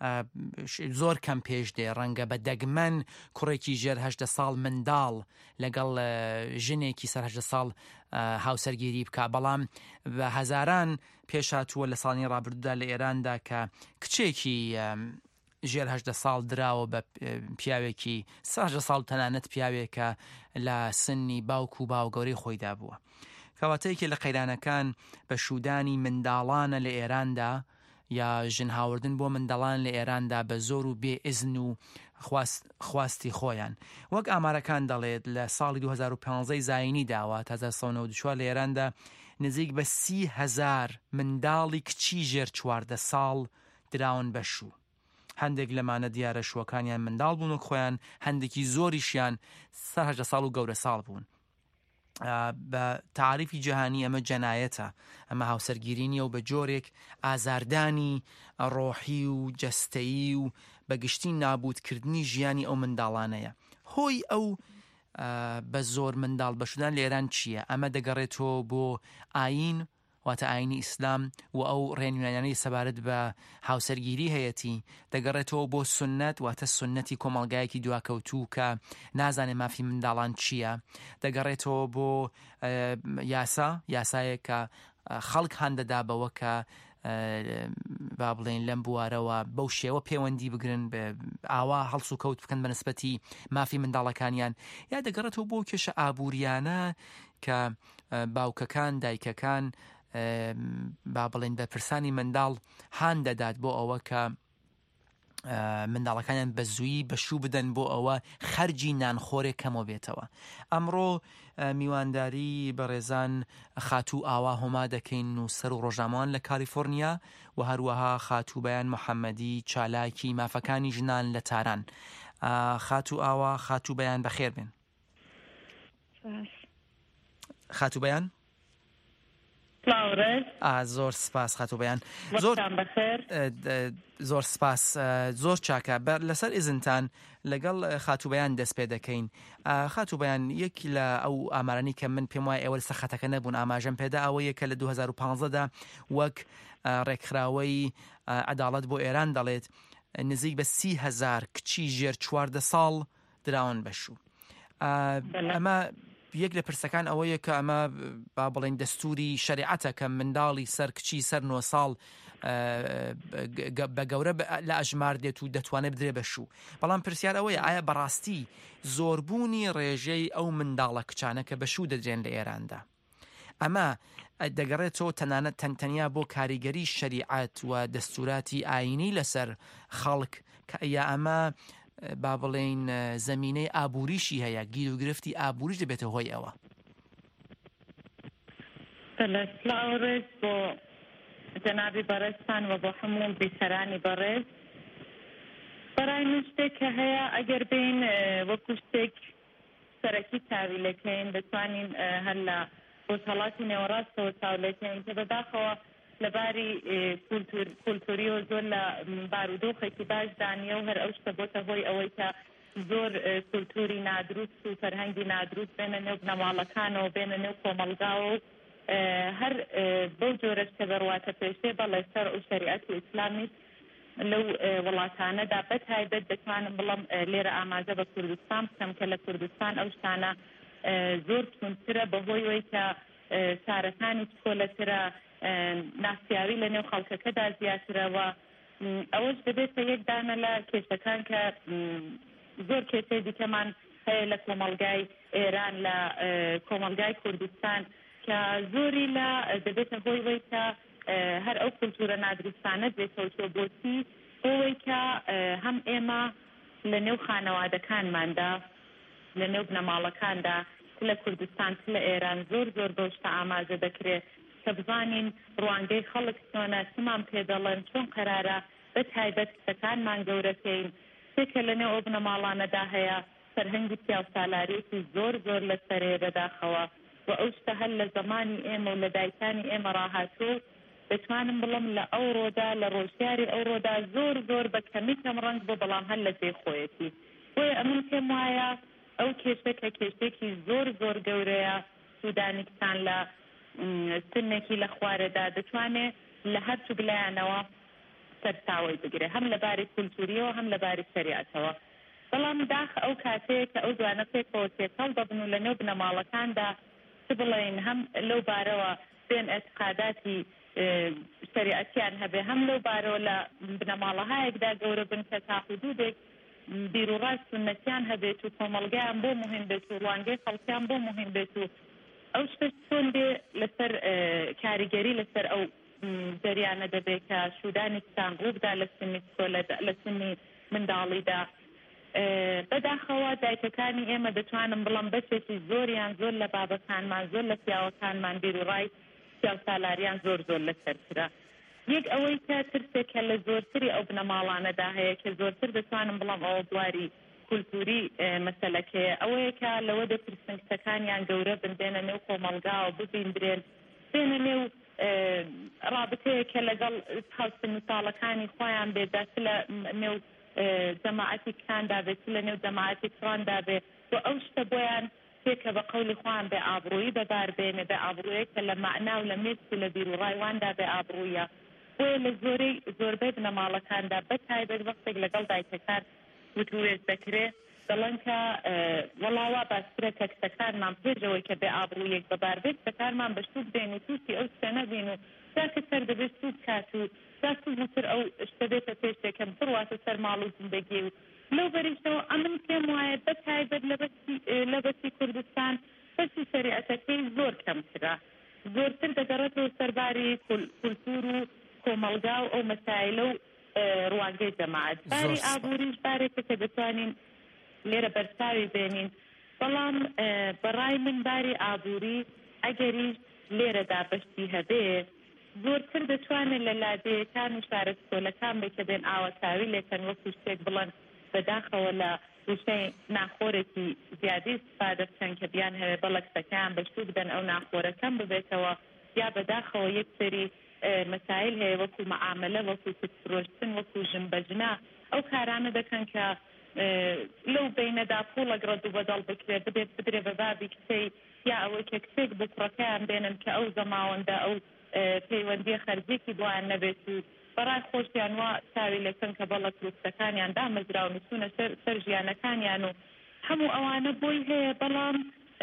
زۆر کەم پێش دێ ڕەنگە بە دەگمەن کوڕێکی ژێر هەژدە ساڵ منداڵ لەگەڵ ژنێکی سەر هەژدە ساڵ هاوسەرگیری بکە، بەڵام بە هەزاران پێشاتووە لە ساڵی ڕابردوودا لە ئێراندا کە کچێکی ژێر هەژدە ساڵ دراوە بە پیاوێکی سەژدە ساڵ تەنانەت پیاوێکە لە سنی باوکو و باوگەورەی خۆیدا بووە. کەواتەیەکی لە قەیرانەکان بە شودانی منداڵانە لە ئێراندا یا ژن هاوردن بۆ منداڵان لە ئێراندا بە زۆر و بێ ئیزن و خواستی خۆیان. وەک ئامارەکان دەڵێت لە ساڵی دوو هەزار و پانزە زاینی داوە تا هەزار سەد و نەوەت و چوار لە ئێراندا نزیک بە سی هەزار منداڵی کچی ژێر چواردە ساڵ دراون بەشوو. هەندێک لەمانە دیارە شوەکانیان منداڵ بوون و خۆیان هەندێکی زۆریشیان سەر هەژدە ساڵ و گەورە ساڵ بوون. بە تعریفی جیهانی ئەمە جەنایەتە، ئەمە هاوسەرگیری نیە و بە جۆرێک ئازاردانی ڕۆحی و جەستەیی و بەگشتی نابودکردنی ژیانی ئەو منداڵانەیە. هۆی ئەو بە زۆر منداڵ بەشدان لە ئێران چییە؟ ئەمە دەگەڕێتەوە بۆ ئاین واتە ئاینی ئیسلام و ئەو ڕێنمایانەی سەبارەت بە هاوسەرگیری هەیەتی، دەگەڕێتەوە بۆ سنەت واتە سنەتی کۆمەڵگایەکی دواکەوتوو کە نازانێ مافی منداڵان چییە، دەگەڕێتەوە بۆ یاسا یاسایە کە خەڵک هەندەدا بەوە کە با بڵێن لەم بوارەوە بەو شێوە پەیوەندی بگرن ئاوا هەڵس و کەوت بکەن بە نسبەتی مافی منداڵەکانیان، یا دەگەڕێتەوە بۆ کێشە ئابووریانە کە باوکەکان دایکەکان با بڵێن بە پرسانی منداڵ هان دەدات بۆ ئەوە کە منداڵەکانیان بە زوویی بەشوو بدەن بۆ ئەوە خەرجی نانخۆرێک کەمەوە بێتەوە. ئەمڕۆ میوانداری بەڕێزان خاتوو ئاوا هۆما دەکەین و سەر و ڕۆژنامەوان لە کالیفۆرنیا و هەروەها خاتوو بەیان محەممەدی چالاکی مافەکانی ژنان لە تاران. خاتوو ئاوا خاتوو بەیان بەخێر بێن. خاتوو بەیان زۆر سپاس خاتوو بەیان زۆر سپاس زۆر چاکە لەسەر ئیزنتان لەگەڵ خاتوو بەیان دەست پێ دەکەین. خاتوو بەیان یەکی لە ئەو ئامارانی کە من پێم وایە ئێوە لەسەر خەتەکە نەبوون ئاماژەم پێدا ئەوەیە کە لە دوو هەزار و پانزەدا وەک ڕێکخراوەی عەداڵەت بۆ ئێران دەڵێت نزیک بە سی هەزار کچی ژێر چواردە ساڵ دراون بەشوو. ئەمە یەک لە پرسەکان ئەوەیە کە ئەمە با بڵێن دەستوری شەریعەتە کە منداڵی سەر کچی سەر نۆ ساڵ بە گەورە لە ئەژمار دێت و دەتوانێت بدرێ بەشوو، بەڵام پرسیار ئەوەیە ئایا بەڕاستی زۆربوونی ڕێژەی ئەو منداڵە کچانە کە بەشوو دەدرێن لە ئێراندا ئەمە دەگەڕێتەوە تەنانەت تەنتەنیا بۆ کاریگەری شەریعەت و دەستوراتی ئاینی لەسەر خەڵک کە یا ئەمە با بڵێن زەمینەی ئابووریشی هەیە، گیر و گرفتی ئابووریش دەبێتە هۆی ئەوە.
سلااوڕێز بۆ جەنابی بەڕێزتان و بۆ هەموو بیسەرانی بەڕێز. بەڕای من شتێک کە هەیە ئەگەر بین وەکو شتێک سەرەکی چاویلەکەین دەتوانین هەر لە بۆ هەڵاتی نێوەڕاستەوە چاولەکەین کە بەداخەوە لەباری کولتوری و زۆر لە بارودۆخێکی باش دانیە و هەر ئەو شتە بۆتە هۆی ئەوەی کە زۆر کولتوری نادروست و فەرهەنگی نادروست بێنە نێو بنەماڵەکانەوە بێنە نێو کۆمەڵگاوە و هەر بەو جۆرە شتە بەڕواتە پێشێ بەڵێ سەر و شەریعەتی ئیسلامی لەو وڵاتانەدا بەتایبەت دەتوانم بڵم لێرە ئاماژە بە کوردستان بکەم کە لە کوردستان ئەو شتانە زۆر تونترە بەهۆی وەی کە شارەکانی کۆلەترە ناسیاوی لە نێو خەڵکەکەدا زیاترەوە ئەوەش دەبێتە یەک دانە لە کێشەکان کە زۆر کێشەی دیکەمان هەیە لە کۆمەڵگای ئێران لە کۆمەڵگای کوردستان کە زۆری لە دەبێتە هۆی وەی کە هەر ئەو کولتورە نادروستانە بێتەوە بۆچی بۆی کە هەم ئێمە لە نێو خانەوادەکانماندا لە نێو بنەماڵەکاندا لە کوردستان لە ئێران زۆر زۆر بەشتە ئاماژە دەکرێت کە بزانین ڕوانگەی خەڵک چۆنە چمان پێ دەڵێن چۆن قەرارە بە تایبەت کچەکانمان گەورەکەین سێکە لە نێو ئەو بنەماڵانەدا هەیە فەرهەنگی پیاو سالارێتی زۆر زۆر لە سەرێ بەداخەوە و ئەو شتە هەر لە زمانی ئێمە و لە دایکانی ئێمە ڕاهاتوو دەتوانم بڵم لە ئەو ڕۆدا لە ڕۆژیاری ئەو ڕۆدا زۆر زۆر بە کەمی کەم ڕەنگ بۆ بەڵام هەر لە جێ خۆیەتی بۆیە ئەمن پێم وایە ئەو کێشە کە کێشێکی زۆر زۆر گەورەیە سوودانیستان لە سنێکی لە خوارەدا دەتوانێت لە هەرچوو گلایانەوە سەرچاوی بگرێ هەم لە باری کولتوریەوە هەم لە باری شەریعەتەوە بەڵام داخ ئەو کاتەیە کە ئەو دوانە پێکەوە تێکەڵ دەبن و لە نێو بنەماڵەکاندا چ بڵێن هەم لەو بارەوە بێن ئەتقاداتی شەریعەتیان هەبێ هەم لەو بارەوە لە بنەماڵەهایەکدا گەورە بن کە تا حدودێک بیرروڕای سنەتیان هەبێت و کۆمەڵگەیان بۆ مهم بێت و ڕوانگەی خەڵکیان بۆ مهم بێت و ئەو شتە چۆن بێ لەسەر کاریگەری لەسەر ئەو جەریانە دەبێت کە شودانیستان ڕووبدا لە سنی لە سنی منداڵیدا بەداخەوە دایکەکانی ئێمە دەتوانم بڵم بەشێکی زۆریان زۆر لە بابەکانمان زۆر لە پیاوەکانمان بیرروڕای پیاو سالاریان زۆر زۆر لەسەرکرا یەک ئەوەی کە ترسێکە لە زۆرتری ئەو بنەماڵانەدا هەیە کە زۆرتر دەتوانم بڵم ئەوە دواری کولتوری مەسەلەکەیە ئەوەیە کە لەوە دەترسن کچەکانیان گەورە بن بێنە نێو کۆمەڵگاوە ببیندرێن بێنە نێو رابطەیە کە لەگەڵ هەڵسن ساڵەکانی خۆیان بێدات لە نێو جەماعەتی کاندا بێت لە نێو جەماعەتی کڕاندا بێت و ئەو شتە بۆیان پێکە بە قەولی خۆیان بێ ئابڕوویی بەبار بێنێ بێ ئابڕوویە کە لە مەعنا و لە مێستی لە بیرروڕایواندا بێ ئابڕوویە بۆیە لە زۆرەی زۆربەی بنەماڵەکاندا بەتایبەت وەختێک لەگەڵ دایکەکان وتوێز دەکرێت دەڵێن کە وەڵاوا باشترە کە کچەکانمان پێشەوەی کە بێ ئابڕوویەک بەبار بێت کچەکانمان بە شتوک بێن و تووسی ئەو شتە نەبین و جاکە سەر دەبێت سوود کات و جا سوودتر ئەو شتە بێتە پێشێکەم بڕواتە سەر ماڵ و زیندەگی و لەو بەریشەوە ئەمن پێم وایە بەتایبەت لە بەسی کوردستان بەسی شەریعەتەکەی زۆر کەمترە زۆرتر دەگەڕێتەوە سەرباری کولتور و کۆمەڵگا و ئەو مەسایلە و ڕوانگەی جەماعەت باری ئابووریش بارێکە کە دەتوانین لێرە بەرچاوی بێنین بەڵام بەڕای من باری ئابووری ئەگەریش لێرەدا بەشتی هەبێ زۆرتر دەتوانێت لە لادێیەکان و شارەسکۆلەکان بکە بێن ئاوەتاوی لێکەن وەکو شتێک بڵێن بەداخەوە لە وشەی ناخۆرێکی زیادی استفادە بکەن کە بیان هەوێ بەڵە کچەکان بەشتوک بدەن ئەو ناخۆرەکەم ببێتەوە یا بەداخەوە یەک سەری مەسایل هەیە وەکو مەعاملە وەکو فرۆشتن وەکو ژنبەجنا ئەو کارانە دەکەن کە لەو بینەدا پوڵەگڕە دوو بەدەڵ بکرێت ببێت بدرێ بە بابی کسەی یا ئەوەی کە کسێک بۆ کوڕەکەیان بێنن کە ئەو زەماوەندە ئەو پەیوەندیە خەرجێکی بۆیان نەبێت و بەڕای خۆشیان وا چاوی لەکەن کە بەڵە کروستەکانیان دامەزرا و نچوونە سەر ژیانەکانیان و هەموو ئەوانە بۆی هەیە بەڵام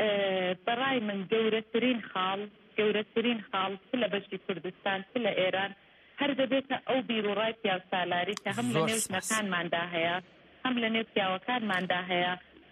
بەڕای من گەورەترین خاڵ گەورەترین خاڵ لە بەشی کوردستان لە ئێران هەر دەبێتە ئەو بیرروڕای پیاو سالاری کە هەم لە نێو ژنەکانماندا هەیە هەم لە نێو پیاوەکانماندا هەیە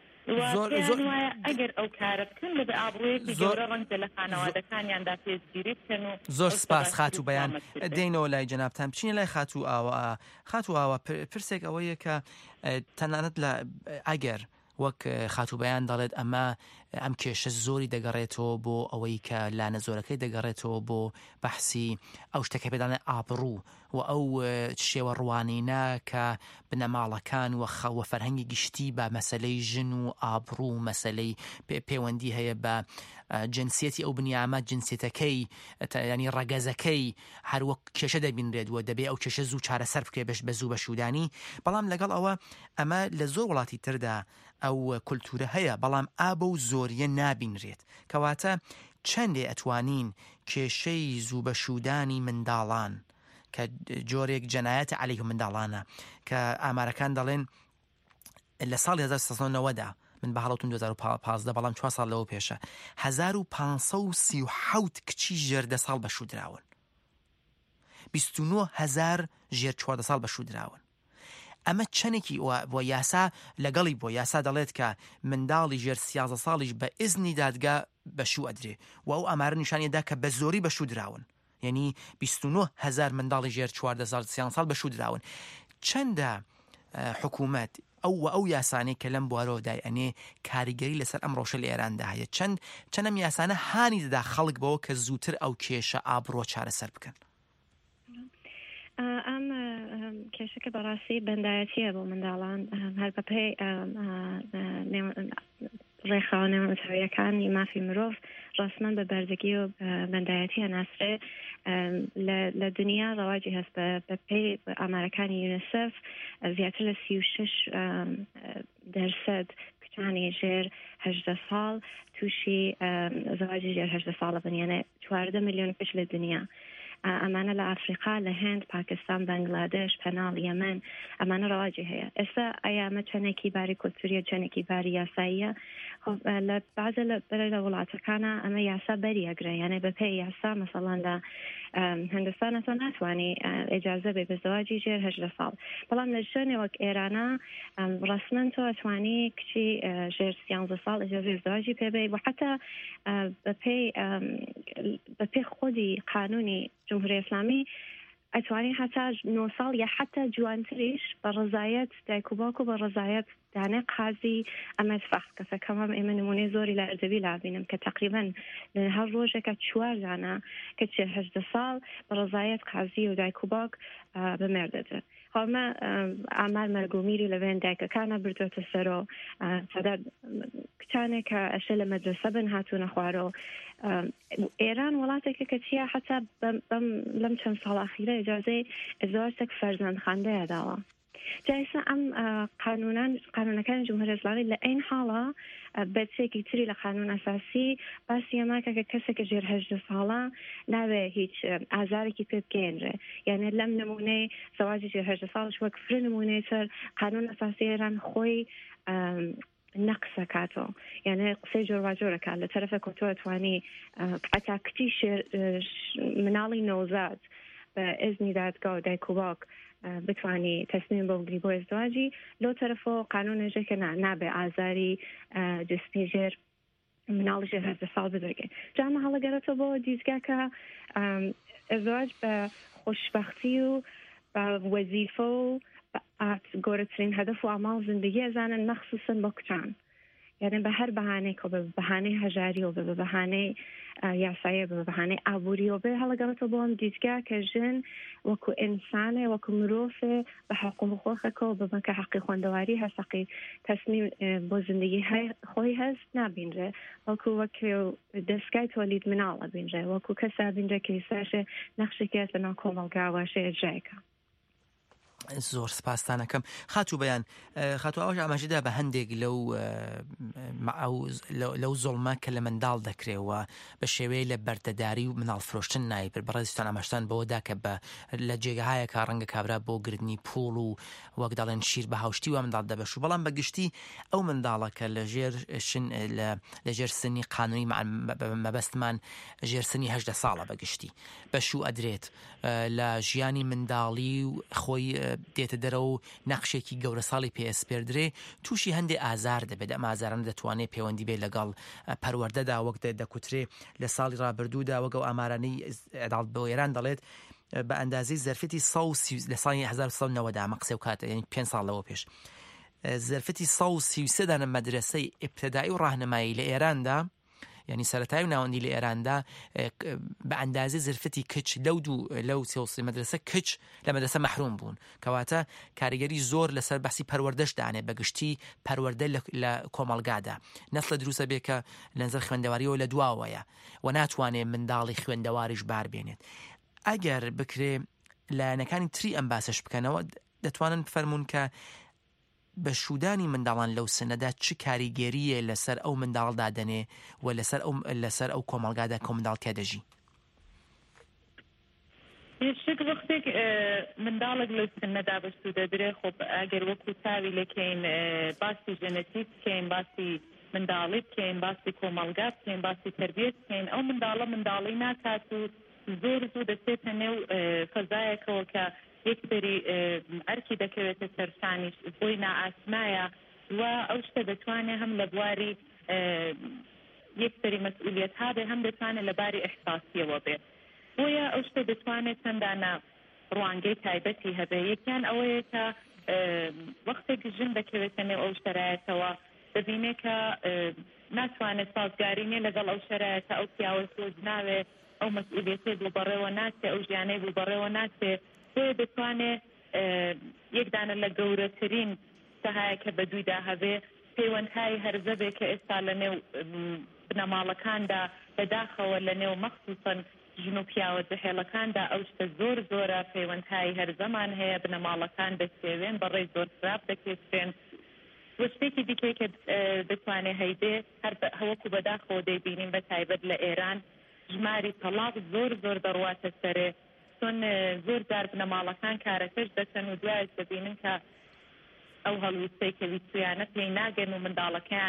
وایە ئەگەر ئەو کارە بکەن لە بە ئابڕوویەکی گەورە ڕەنگە لە خانەوادەکانیاندا پێشگیری بکەن و
زۆر سپاس خاتو بەیان دێنەوە لای جەنابتان بچینە لای خاتو ئاوە خاتو ئاوە پرسێک ئەوەیە کە تەنانەت لە ئەگەر وەک خاتوبەیان دەڵێت ئەمە ئەم کێشە زۆری دەگەڕێتەوە بۆ ئەوەی کە لانە زۆرەکەی دەگەڕێتەوە بۆ بەحسی ئەو شتەکە پێدانە ئابڕوو و ئەو شێوە ڕوانینە کە بنەماڵەکان و خەوە فەرهەنگی گشتی بە مەسلەی ژن و ئابڕوو مەسلەی پەیوەندی هەیە بە جنسیەتی ئەو بنیامە جنسیەتەکەی ینی ڕەگەزەکەی هەروەک کێشە دەبینرێت و دەبێ ئەو کێشە زوو چارەسەر بکرێ بەش بە زوو بەشودانی. بەڵام لەگەڵ ئەوە ئەمە لە زۆر وڵاتی تردا ئەو کولتورە هەیە بەڵام ئابە و زۆریە نابینرێت کەواتە چەندێ ئەتوانین کێشەی زوو بەشودانی منداڵان کە جۆرێک جەنایەتە عەلەیه منداڵانە کە ئامارەکان دەڵێن لە ساڵی هەزار و سێ سەد و نەوەدا من بە هەڵەوتم دوو هەزار و پانزدە بەڵام چوار ساڵ لەوە پێشە هەزار و پانسەد و سی و حەوت کچی ژێردە ساڵ بەشودراون، بیست و نۆ هەزار ژێر چواردە ساڵ بەشودراون. ئەمە چەندێکی بۆ یاسا لەگەڵی بۆ یاسا دەڵێت کە منداڵی ژێر سیازدە ساڵیش بە ئیزنی دادگا بەشوو ئەدرێ و ئەو ئامارە نیشانیەدا کە بە زۆری بەشودراون، یعنی بیست و نۆ هەزار منداڵی ژێر چواردە ساڵ بەشودراون. چەندە حکوومەت ئەو ئەو یاسانەی کە لەم بوارەوەدای ئەنێ کاریگەری لەسەر ئەم ڕۆژە لە ئێراندا هەیە چەند چەندەم یاسانە هانی دەدا خەڵک بەوە کە زووتر ئەو کێشە ئابڕۆ چارەسەر بکەن.
ئەم کێشەکە بەڕاستی بەندایەتیە بۆ منداڵان هەر بەپێی ڕێخاو نێوەمەتەوەیەکانی مافی مرۆڤ ڕاستمان بە بەردەگی و بەندایەتی هەناسرێ لە دنیا ڕەواجی هەست بەپێی ئامارەکانی یونیسف زیاتر لە سی و شش دەرسەد کچانی ژێر هەژدە ساڵ تووشی زەواجی ژێر هەژدە ساڵە بن، یانە چواردە ملیۆن کچ لە دنیا. ئەمانە لە ئافریقا لە هند، پاکستان، بەنگلادێش، پەناڵ، یەمەن ئەمانە ڕەواجی هەیە. ئێستا ئایا ئەمە چەندێکی باری کولتوریە چەندێکی باری یاساییە؟ لە بەعزە لە بەرە لە وڵاتەکانە ئەمە یاسا بەری ئەگرە، یانە بەپێی یاسا مەسەڵەن لە هەندستانە تۆ ناتوانانی ئێجازە بێ بە زەواجی ژێر هەژدە ساڵ، بەڵام لە شوێنێ وەک ئێرانە ڕەسمەن تۆ ئەتوانی کچی ژێر سیانزدە ساڵ ئێجازەی زەواجی پێبێ و حتا بەپێی بەپێی خۆدی قانونی جمهوری ئیسلامی ئەتوانی حتا نۆ ساڵ یا حتا جوانتریش بە ڕزایەت دایک و باوک و بە ڕزایەت دانێ قازی ئەمە فەخت کەسە کەمام ئێمە نمونەی زۆری لە ئەردەبی لابینم کە تقریبا لە هەر ڕۆژێکە چوار دانە کە چێ هەژدە ساڵ بە ڕزایەت قازی و دایک و باوک بمێردەدرێت. هەڵمە ئامار مەرگومیری لەوێن دایکەکانە بردوێتە سەرۆ سەداد کچانێک کە ئەشە لە مەدرسە بن هاتوونە خوارەوە. ئێران وڵاتێکە کە چیە حتا لەم چەند ساڵ ئاخیرە ئیجازەی ئەزدواج فەرزەندخواندەیە داوە. جایسە ئەم قانونان قانونەکان جمهوری ئیسلامی لە ئەین حاڵە بەچێکی تری لە قانون ئەساسی باسی ئەماکە کە کەسێکە ژێر هەژدە ساڵە ناوێ هیچ ئازارێکی پێ بگەێنرێ، یعنی لەم نمونەی زەواجی ژێر هەژدە ساڵش وەک فرە نمونەی سەر قانون ئەساسی ئێران خۆی نەقسە کاتەوە، یعنی قسەی جۆرواجۆرەکە لە تەرەفە کۆ تۆ ئەتوانی حتا کچی مناڵی نەوزاد بە ئێزنی دادگا و دایک و باوک بتوانی تەسمیم بۆ بگری بۆ ئێزدواجی، لەو تەرەفەوە قانونێژە کە نابێ ئازاری جسمی ژێر مناڵی ژێر هەژدە ساڵ بدرگێ. جامە هەڵەگەرێتەوە بۆ دیزگا کە ئێزدواج بە خۆشبەختی و بە وەزیفە و گۆرەترین هەدەف و ئاماڵ زندگی ئەزانن مەخسوسن بۆ کچان، یعنی بە هەر بەهانەیەک و بە بەهانەی هەژاری و بە بەهانەی یاسایە بە بەهانەی ئابووری و بێ هەڵەگەڕێتەوە بۆ ئەم دیزگا کە ژن وەکو ئینسانێ وەکو مرۆڤێ بە حەق و حقوقەکەەوە ببکە حەقی خوێندەواری هەست، حەقی تەسمیم بۆ زندگی خۆی هەست نابینرێ، وەکو وەک دەستگای تۆلید مناڵە بینرێ، وەکو کەسا بینرێ کە ئێستاشێ نەخشێکێت لەناو کۆمەڵگاواشێ ئەجایکە.
زۆر سپاسانەکەم. خاتو بەیان خاتو ئەوش ئاماژەدا بە هەندێک لەو لەو زۆڵمە کە لە منداڵ دەکرێەوە بە شێوەیە لە بەردەداری و مناڵ فرۆشتن نایبێت بەڕێزستان ئاماژتان بەوەدا کە بە لە جێگەهایە کا ڕەنگە کابرا بۆ گرتنی پوڵ و وەک دەڵێن شیر بە هاوشتی و منداڵ دەبەش و بەڵام بەگشتی ئەو منداڵەکە لە ژێر لە ژێر سنی قانونی مەبەستمان ژێر سنی هەژدە ساڵە بەگشتی بەشوو ئەدرێت لە ژیانی منداڵی و خۆی دێتە دەرەوە و نەخشێکی گەورە ساڵی پێسپێردرێ تووشی هەندێک ئازار دەبێت. ئەم ئازارانە دەتوانێت پەیوەندی بێت لەگەڵ پەروەردەدا وەک دەکوترێ لە ساڵی ڕابردوودا وەگەڵ ئامارانەی ئەداڵت بۆ ئێران دەڵێت بە ئەندازەی زەرفەتی لە ساڵی هەزار و سەد و نەوەدا ئەمە قسە و کاتە یعنی پێنج ساڵ لەوە پێش زرفەتی سە و سی و سێ دانە مەدرسەی ئیبتدایی و ڕاهنمایی لە ئێراندا، یعنی سەرەتایی و ناوەندی لە ئێراندا بە ئەندازی زرفەتی کچ لەو دوو لەو سێوسی مەدرسە کچ لە مەدرسە مەحروم بوون، کەواتە کاریگەری زۆر لەسەر بەسی پەروەردەش دانێ، بەگشتی پەروەردە لە کۆمەڵگادا نەسلە دروستە بێ کە لە نزەر خوێندەواریەوە لە دواوەیە و ناتوانێت منداڵی خوێندەواریش بار بێنێت. ئەگەر بکرێ لایەنەکانی تری ئەم باسەش بکەنەوە دەتوانن بفەرمونون کە بە شودانی منداڵان لەو سنەدا چ کاریگەریە لەسەر ئەو منداڵدا دەنێ و لەسەر ئەو لەسەر ئەو کۆمەڵگادا کۆ منداڵ تێدەژی.
شک وەختێک منداڵێک لە سنەدا بەستو دەدرێ خۆ ئەگەر وەکو چاوی لەکەین باسی ژەنەتیک بکەین، باسی منداڵی بکەین، باسی کۆمەڵگا بکەین، باسی تەربیەت بکەین، ئەو منداڵە منداڵی ناکات و زۆر زوو دەچێتە نێو فەزایەکەوە کە یەکسەری ئەرکی دەکەوێتە سەرسانیش بۆی نائاسمایە و ئەو شتە دەتوانێت هەم لە بواری یەکسەری مەسئولیەت هابێ، هەم دەتوانێت لە باری ئەحساسیەوە بێ. بۆیە ئەو شتە دەتوانێت چەندانە ڕوانگەی تایبەتی هەبێ. یەکیان ئەوەیە کە وەختێک ژن دەکەوێتە نێو ئەو شەرایەتەوە دەبینێ کە ناتوانێت سازگارینێ لەگەڵ ئەو شەرایەتە، ئەو پیاوە سۆز ناوێ، ئەو مەسئولیەتێ بوو بەڕێوە ناچێ، ئەو ژیانەی بوو بەڕێوە ناچێ. بۆیە دەتوانێت یەکدانە لە گەورەترین سەهایە کە بەدوویدا هەبێ پەیوەندهای هەرزە بێ کە ئێستا لە نێو بنەماڵەکاندا بەداخەوە لە نێو مەخصوصەن ژن و پیاوە جەهێڵەکاندا ئەو شتە زۆر زۆرە پەیوەندهای هەرزەمان هەیە، بنەماڵەکان دەستێوێن بەڕێی زۆر خراپ دەکێشرێن. وشتێکی دیکەی کە دەتوانێت هەیبێ هەوەکو بەداخەوە دەیبینین بە تایبەت لە ئێران ژماری تەلاق زۆر زۆر دەڕواتە سەرێ، چۆن زۆر جار بنەماڵەکان کارەکەش دەچەن و دوایش دەبینن کە ئەو هەڵویستەی کە ویستویانە پێی ناگەن و منداڵەکەیان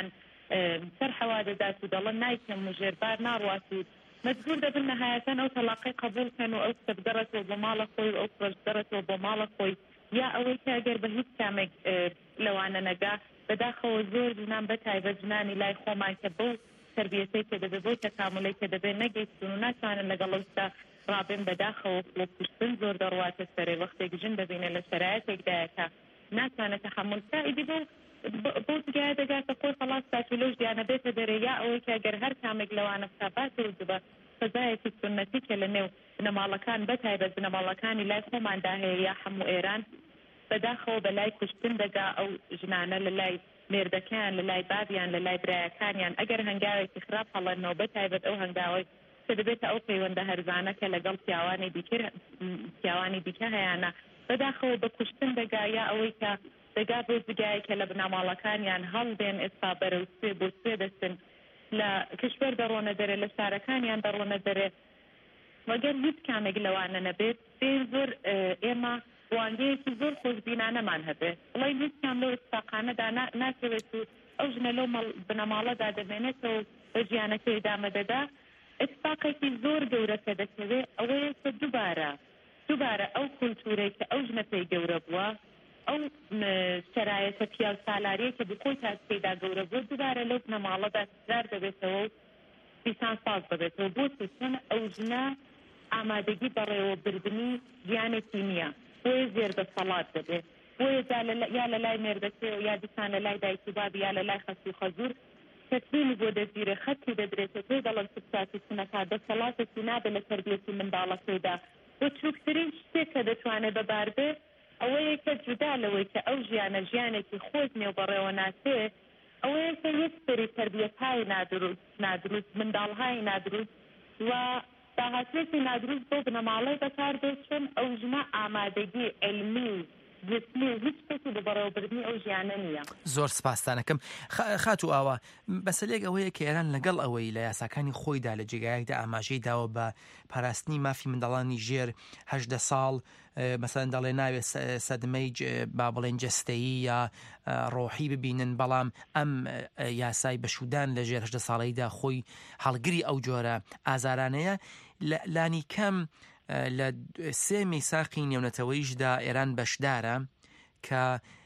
سەر حەوا دەدات و دەڵێن نایکەم و ژێربار ناڕوات و مەجبور دەبن نەهایەتەن ئەو تەلاقی قبول کەن و ئەو شتە بدەڕێتەوە بۆ ماڵە خۆی و ئەو پرۆژ بدەڕێتەوە بۆ ماڵە خۆی، یا ئەوەی کە ئەگەر بە هیچ کامێک لەوانە نەگا بەداخەوە زۆر ژنان بە تایبەت ژنانی لای خۆمان کە بەو تربیەتەی کە دەبێت بۆ تەکاملی کە دەبێت نەگەیشتن و ناتوانن لەگەڵ ئەوستا ڕابن بەداخەوە وەکوشتن زۆر دەڕواتە سەرێ. وەختێک ژن دەبینێت لە شەرایەتێکدایە کە ناتوانێت تەحمل سائیدی بۆ بۆ جگایە دەگاتە خۆی خەڵاس دات و لەو ژیانە بێتە دەرێ، یا ئەوەی کە ئەگەر هەر کامێک لەوانە بکات و دەبە فەزایەکی سنەتی کە لە نێو بنەماڵەکان بە تایبەت بنەماڵەکانی لای خۆماندا هەیە یا هەموو ئێران بەداخەوە بەلای کوشتن دەگا ئەو ژنانە لە لای مێردەکان، لە لای بابیان، لە لای برایەکانیان. ئەگەر هەنگاوێکی خراپ هەڵەنەوە بە تایبەت ئەو هەنگاوەی کە دەبێتە ئەو پەیوەندە هەرزانە کە لەگەڵ پیاوانی دیکە پیاوانی دیکە هەیەە بەداخەوە بە کوشتن دەگا، یا ئەوەی کە دەگا بۆ جگایە کە لە بنەماڵەکانیان هەڵدێن ئێستا بەرەو سوێ بۆ سوێ دەستن، لە کشوەر دەڕۆنە دەرێ، لە شارەکانیان دەڕۆنە دەرێ. وەگەر هیچ کامێک لەوانە نەبێت پێ زۆر ئێمە وانگەیەکی زۆر خۆشبینانەمان هەبێ، بڵێ هیچ کام لەو ئستاقانەدا ناکەوێت و ئەو ژنە لەو بنەماڵەدا دەمێنێتەوە بە ژیانەکەی دامە دەدا. ئستاقێکی زۆر گەورەکە دەکەوێت ئەوەیە کە دووبارە دووبارە ئەو کولتورەی کە ئەو ژنە پێی گەورە بووە، ئەو شەرایەتە پیاو سالاریە کە بخۆی تاسکەیدا گەورە بووە، دووبارە لەو بنەماڵەدا سزار دەبێتەوە و پیسان ساز دەبێتەوە بۆ چۆن ئەو ژنە ئامادەگی بەڕێوەبردننی گیانێکی نییە، بۆیە زێر بەسەڵات دەبێت، بۆیە یا لە لای مێردەکە و یا دیسان لە لای دایک و بابی یا لە لای خەسوو خەزور تەسلیمی بۆ دەگیرێ، خەتی دەدرێتە پێی دەڵێن سوساتی سنەکە دەسەڵاتێکی نابێت لە تەربیەتی منداڵەکەیدا. بۆ چووکترین شتێک کە دەتوانێت بەبار بێت ئەوەیە کە جودا لەوەی کە ئەو ژیانە ژیانێکی خۆش نێو بەڕێوە ناسێ، ئەوەیە کە یەکسەری تەربیەتهای نادروست نادروست منداڵهای نادروست و داهاتوێتی نادروست بۆ بنەماڵەی بەکار دەچن ئەو ژنە ئامادەگی علمی جسمی و هیچ شتێکی بۆ بەڕێوەبردنی ئەو ژیانە نییە.
زۆر سپاسدانەکەم. خاتو ئاوا بەسەلێک ئەوەیە کە ئێران لەگەڵ ئەوەی لە یاساکانی خۆیدا لە جێگایەکدا ئاماژەی داوە بە پاراستنی مافی منداڵانی ژێر هەژدە ساڵ، مەسەڵەن دەڵێ ناوێت سەدمەی با بڵێن جەستەیی یا ڕۆحی ببینن، بەڵام ئەم یاسای بەشودان لە ژێر هەژدە ساڵەیدا خۆی هەڵگری ئەو جۆرە ئازارانەیە. لانی کەم لە سێ میساقی نێونەتەوەیشدا ئێران بەشدارە کە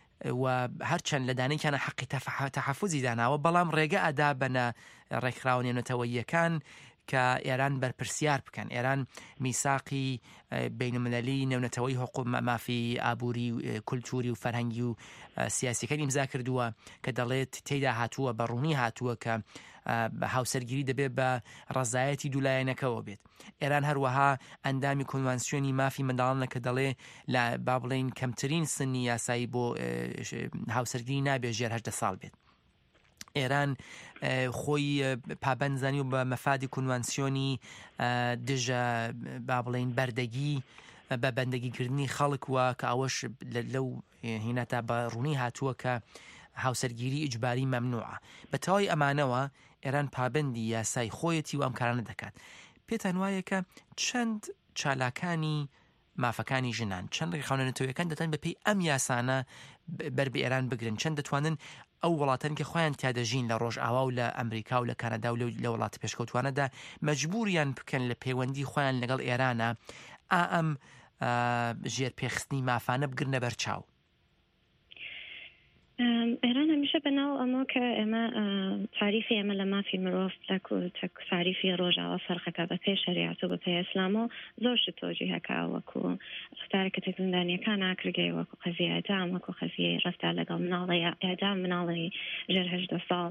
و هەرچەند لە دانەیەکیانە حەقی تەحەفوزی داناوە، بەڵام ڕێگە ئەدا بەنە ڕێکخراوە نێونەتەوەییەکان کە ئێران بەرپرسیار بکەن. ئێران میساقی بینالمللی نێونەتەوەی حقوق مافی ئابووری کولتوری و فەرهەنگی و سیاسیەکان ئیمزا کردووە کە دەڵێت تێیدا هاتووە بە ڕوونی هاتووە کە هاوسەرگیری دەبێت بە ڕزایەتی دوولایەنەکەەوە بێت. ئێران هەروەها ئەندامی کۆنوانسیۆنی مافی منداڵانە کە دەڵێ لە با بڵێن کەمترین سنی یاسایی بۆ هاوسەرگیری نابێت ژێر هەژدە ساڵ بێت. ئێران خۆی پابەنزانی و بە مەفادی کۆنوانسیۆنی دژە با بڵێن بەردەگی بە بەندەگیکردنی خەڵک وە کە ئەوەش لەو هێناتا بە ڕوونی هاتووە کە هاوسەرگیری ئیجباری مەمنوعە. بە تەواوی ئەمانەوە ئێران پابەندی یاسای خۆیەتی و ئەم کارانە دەکات. پێتان وایە کە چەند چالاکانی مافەکانی ژنان چەند ڕێکخراونەتەوەیەکان دەتەن بەپێی ئەم یاسانە بەر بە ئێران بگرن، چەند دەتوانن ئەو وڵاتن کە خۆیان تیادەژین لە ڕۆژئاوا و لە ئەمریکا و لە کانادا و لە وڵاتە پێشکەوتوانەدا مەجبوریان بکەن لە پەیوەندی خۆیان لەگەڵ ئێرانە ئا ئەم ژێر پێخستنی مافانە بگرنە بەرچاو.
ئێران هەمیشە بەناو ئەمە کە ئێمە تاریفی ئێمە لە مافی مرۆڤ تاریفی ڕۆژاوە فەرقەکە بە پێی شەریعەت و بە پێی ئیسلامەوە زۆر شت تۆجیه هەکا وەکو ڕفتارێکە زیندانیەکان ناکرێ وەکو قەزیە ئەدام وەکو قەزیەی ڕفتار لەگەڵ مناڵی ئەدام مناڵی ژێر هەژدە ساڵ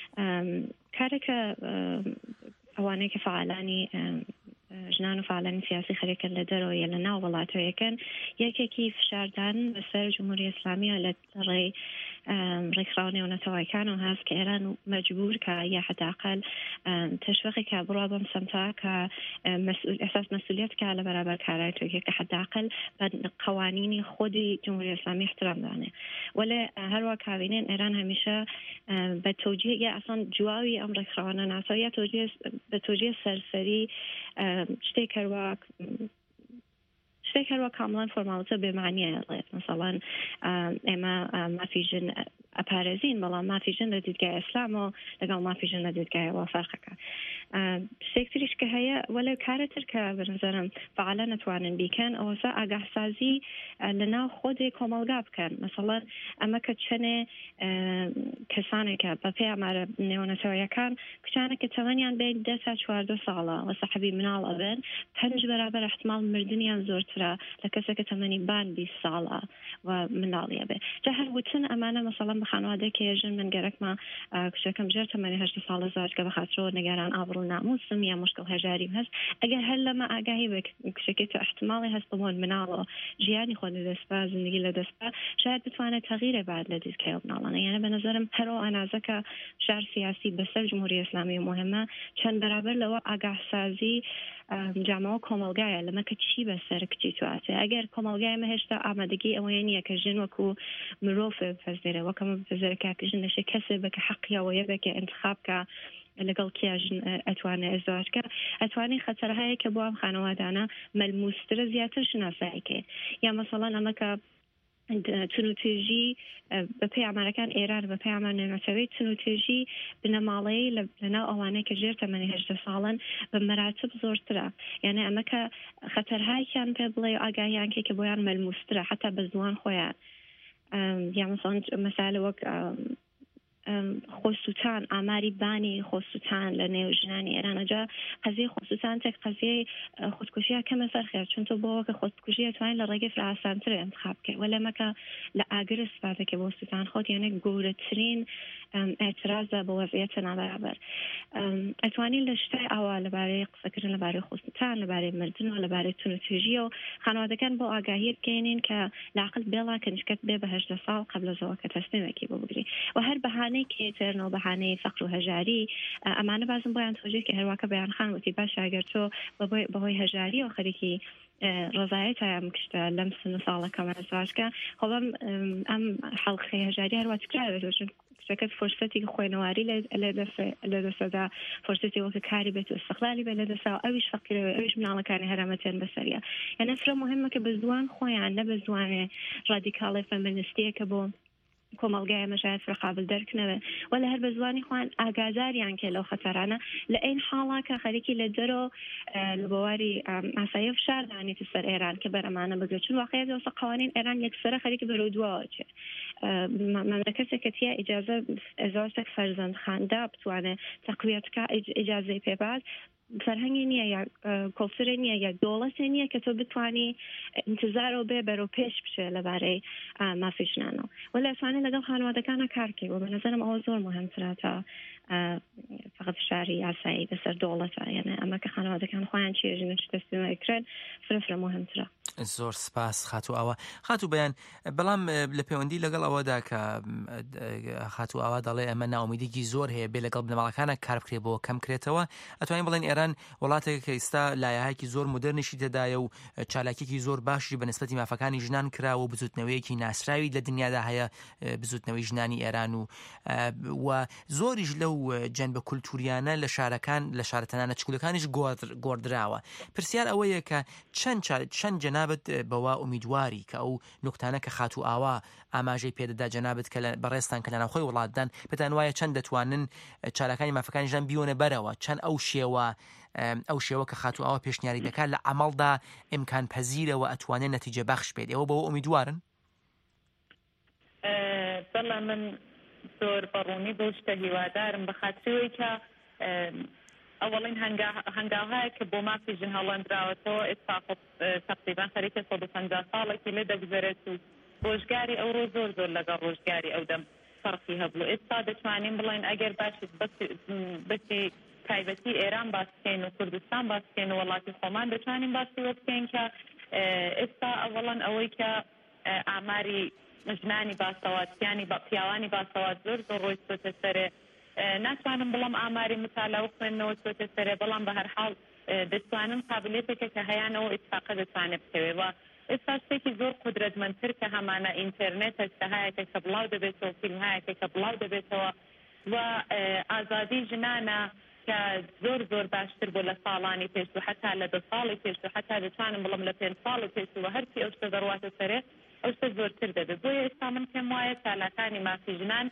کارێکە ئەوانەیە کە فعالانی ژنان و فعالانی سیاسی خەریکن لە دەرەوە لە ناو وڵاتەوەیەکەن یەکێکی فشاردان بەسەر جمهوری ئیسلامیە لە ڕێی ڕێکخراو نێونەتەوەیەکان و هەست کە ئێران مەجبور کە یا حداقل تشویقی کە بڕوا بەم سەمتا کە ئەساس مەسئولیت کە لە بەرابەر کارایەتێکی کە حداقل بە قوانینی خودی جمهوری ئیسلامی احترام دانێ. وەلێ هەروە کاوینێن ئێران هەمیشە بە تۆجیه یا ئەسان جواوی ئەم ڕێکخراوانە ناسەوە یا بە تۆجیه سەرسەری شتێک هەروە شتێک هەروە کامڵان فۆرماڵەتە بێمانیەڵێت مثڵەن ئێمە مافی ژن ئەپارێزین بەڵام مافی ژن لە دیدگای ئیسلامەوە لەگەڵ مافی ژن لە دیدگایەوە فەرقەکە. شتێکتریش کە هەیە وەلێ کارەتر کە بەنظرم فعالە نەتوانن بیکەن ئەوەسا ئاگاهسازی لە ناو خۆدێ کۆمەلگا بکەن. مثڵەن ئەمە کە چەنێ کەسانێکە بە پێی ئەمارە نێونەتەوەیەکان کچانێکە تەمەنیان بێت دە تا چواردە ساڵە وە سەحەبی مناڵ ئەبن پەنج بەرابەر احتمال مردنیان زۆرترە لە کەسێکە تەمەنی بان بیست ساڵە و مناڵیە بێ. جا هەر وتن ئەمانە مەسەڵەن بە خانوادەیەکە ژن من گەرەکمە کچەکەم ژێر تەمەنی هەژدە ساڵە زارکە بە خاطرەوە نەگەران ئابڕ و ناموسم یا مشکل هەژاریم هەست ئەگەر هەر لەمە ئاگاهی بە کچەکەی تو احتماڵی هەست بمۆن مناڵەوە ژیانی خۆ لەدەستپا زندگی لەدەستپا شاید بتوانێت تەغیرێ بعد لە دیدگای مناڵانە. یانە بە نەزەرم هەرەوە ئەنازەکە شار سیاسی بەسەر جمهوری ئیسلامی مهمە چەند بەرابەر لەوە ئاگاهسازی جامەوە کۆمەلگایە لەمە کە چی بەسەر کچی تواتێ. ئەگەر کۆمەلگایمە هێشتا ئامادەگی ئەوەیە نییە کە ژن وەکو مرۆڤ بپەرزێرە وەکەمە بپەرزێرە کە ژن لەشێ کەسێ بکە حەقیەوەیە بکە انتخاب کە لەگەڵ کیاژن ئەتوانێت ئەزدواجکە ئەتوانی خەتەرهەیە کە بۆ ئەم خانەوادانە مەلموسترە زیاتر شناساییکێ. یا مەسەڵەن ئەمە کە تنوتێژی بە پێی ئامارەکان ئێران بە پێی ئامار نێونەتەوەی تنوتێژی بنەماڵەیە لەناو ئەوانەیە کە ژێر تەمەنی هەژدە ساڵن بە مەراتب زۆرترە. یعنی ئەمە کە خەتەرهایان پێ بڵێ ئاگاهیان کێ کە بۆیان مەلموسترە حتا بە زوان خۆیان. یا مەسەڵەن مەسالە وەک خۆسووتان ئاماری بانی خۆسووتان لە نێو ژنانی ئێرانەجا قەزیە خۆسووتان تێک قەزیەی خودکوژیە کەمە سەرخێر چون تۆ بۆەوە کە خۆسکوژیە توانین لە ڕێگەی فراسانتر انتخاب بکەی وەلێ مەکە لە ئاگر سپاتێکە بۆ سووتان خۆت یانە گەورەترین ئاعترازە بە وەزعیەتە نابەرابەر. ئەتوانین لە شتای ئاوا لەبارەی قسەکردن لەبارەی خۆسووتان لەبارەی مردن و لەبارەی تونوتێژیە و خانوادەکان بۆ ئاگاهی بکەینین کە لاقل بێڵا کەنجکەت بێ بە هەژدە ساڵ قبل لەزەوە کە تەسلیمێکی بۆ بگری و هەر بەهانەی کێترنەوە بەهانەی فەقر و هەژاری ئەمانە بازم بۆیان تۆجێ کە هەرواکە بەیان خان وتی باش ئەگەر تۆ بەهۆی هەژاری و خەریکی ڕزایەت هەیە کشتە لەم سن ساڵەکەمە ئەزواجکە خۆڵم ئەم حەڵقەی هەژاری هەروە تکرارێت چون کچەکەت فرسەتی خوێنەواری لە دەسەدا فرسەتی وەکە کاری بێت و استقلالی بێت لە دەسا ئەویش فەقیرەوە ئەویش مناڵەکانی هەرامەتیان بەسەریە. یانە فرە مهمە کە بە زوان خۆیان نە بە زوانێ ڕادیکاڵی فەمینیستیەکە بۆ کۆمەلگایە مەژایەت فرەقابل دەرکنەوە وەلە هەر بە زوانی خوان ئاگاداریان کێ لەو خەتەرانە لە ئەین حاڵاکە خەریکی لە دەرەوە لە بۆواری ئاسایی فشاردانێتی سەر ئێران کە بەرەمانە بگرێت چون واقعیت وەسە قوانین ئێران یەکسەرە خەریکی بەرەو دووەوەچێ مەملەکەتێکە تیا ئیجازە ئەزواجێک فەرزەندخاندا بتوانێت تەقویەتکە ئیجازەی پێبات فەرهەنگی نییە یا کۆلتورە نییە یا دۆڵەتە نییە کە تۆ بتوانی انتزارەوە بێ بەرەو پێش بچێ لەبارەی مافی ژنانەوە و لە ئەتوانێت لەگەڵ خانوادەکانە کارکەی و بەنظرم ئەوە زۆر مهمترە تا فقط شاری یاسایی بەسەر دۆڵەتە یعنی ئەمە کە خانوادەکان خۆیان چێژن شتەستێمەکرێن فرەفرە مهمترە.
زۆر سپاس خاتو ئاوا خاتو بەیان بەڵام لە پەیوەندی لەگەڵ ئەوەدا کە خاتو ئاوا دەڵێ ئەمە ناومیدێکی زۆر هەیە بێ لەگەڵ بنەماڵەکانە کار بکرێ بۆ کەم کرێتەوە ئەتوانین بڵێن ئێران وڵاتێک کە ئێستا لایەهایەکی زۆر مدرنیشی تێدایە و چالاکیێکی زۆر باشی بە نسبەتی مافەکانی ژنان کراوە و بزوتنەوەیەکی ناسراوی لە دنیادا هەیە بزوتنەوەی ژنانی ئێران و و زۆریش لەو جەنبە کولتوریانە لە شارەکان لە شارەتەنانە چکولەکانیش گۆڕدراوە. پرسیار ئەوەیە کە چەند چەند جەنابەت بەوا ئومیدواری کە ئەو نوکتانە کە خاتو ئاوا ئاماژەی پێدەدا جەنابەت کە بەڕێستان کە لەناوخۆی وڵاتدان پێتان وایە چەند دەتوانن چالاکانی مافەکانی ژان بیۆنە بەرەوە چەند ئەو شێوە ئەو شێوە کە خاتو ئاوا پێشنیاری دەکات لە عەمەڵدا ئیمکان پەزیرەوە ئەتوانێت نەتیجە بەخش بێت. ئێوە بەوە ئومیدوارن؟
بەڵام من زۆر بەڕوونی بۆ شتە هیوادارم بە خاترەوەی کە ئەوڵین هەنگاوهەیە کە بۆ مافی ژن هەڵەندراوەتەوە ئێستا تقریبان خەریکە سەد و پەنجا ساڵێکی لێ دەگوزارێت و ڕۆژگاری ئەوڕۆ زۆر زۆر لەگەڵ ڕۆژگاری ئەو دەم فەرقی هەبوو. ئێستا دەتوانین بڵێن ئەگەر باشیت بەسی تایبەتی ئێران باس بکەین و کوردستان باس بکەین و وڵاتی خۆمان دەتوانین باسیوە بکەین کە ئێستا ئەوڵەن ئەوەی کە ئاماری ژنانی باسەواتیانی پیاوانی باسەوات زۆر زۆر ڕۆی چۆتە سەرێ. ناتوانم بڵام ئاماری مطالعە و خوێندنەوە چۆتە سەرێ بەڵام بە هەر حاڵ دەتوانم قابلیتێکە کە هەیەنەوە ئیتفاقە دەتوانێت بکەوێ و ئێستا شتێکی زۆر قودرەتمەندتر کە هەمانە ئینتەرنێت هەستە هەیەکە کە بڵاو دەبێتەوە فیلم هەیەکە کە بڵاو دەبێتەوە و ئازادی ژنانە کە زۆر زۆر باشتر بۆ لە ساڵانی پێش و حتا لە دە ساڵی پێش و حتا دەتوانم بڵم لە پێنج ساڵی پێش و هەرچی ئەو شتە دەڕواتە سەرێ ئەو شتە زۆرتر دەبێت. بۆیە ئێستا من پێم وایە چالاکانی مافی ژنان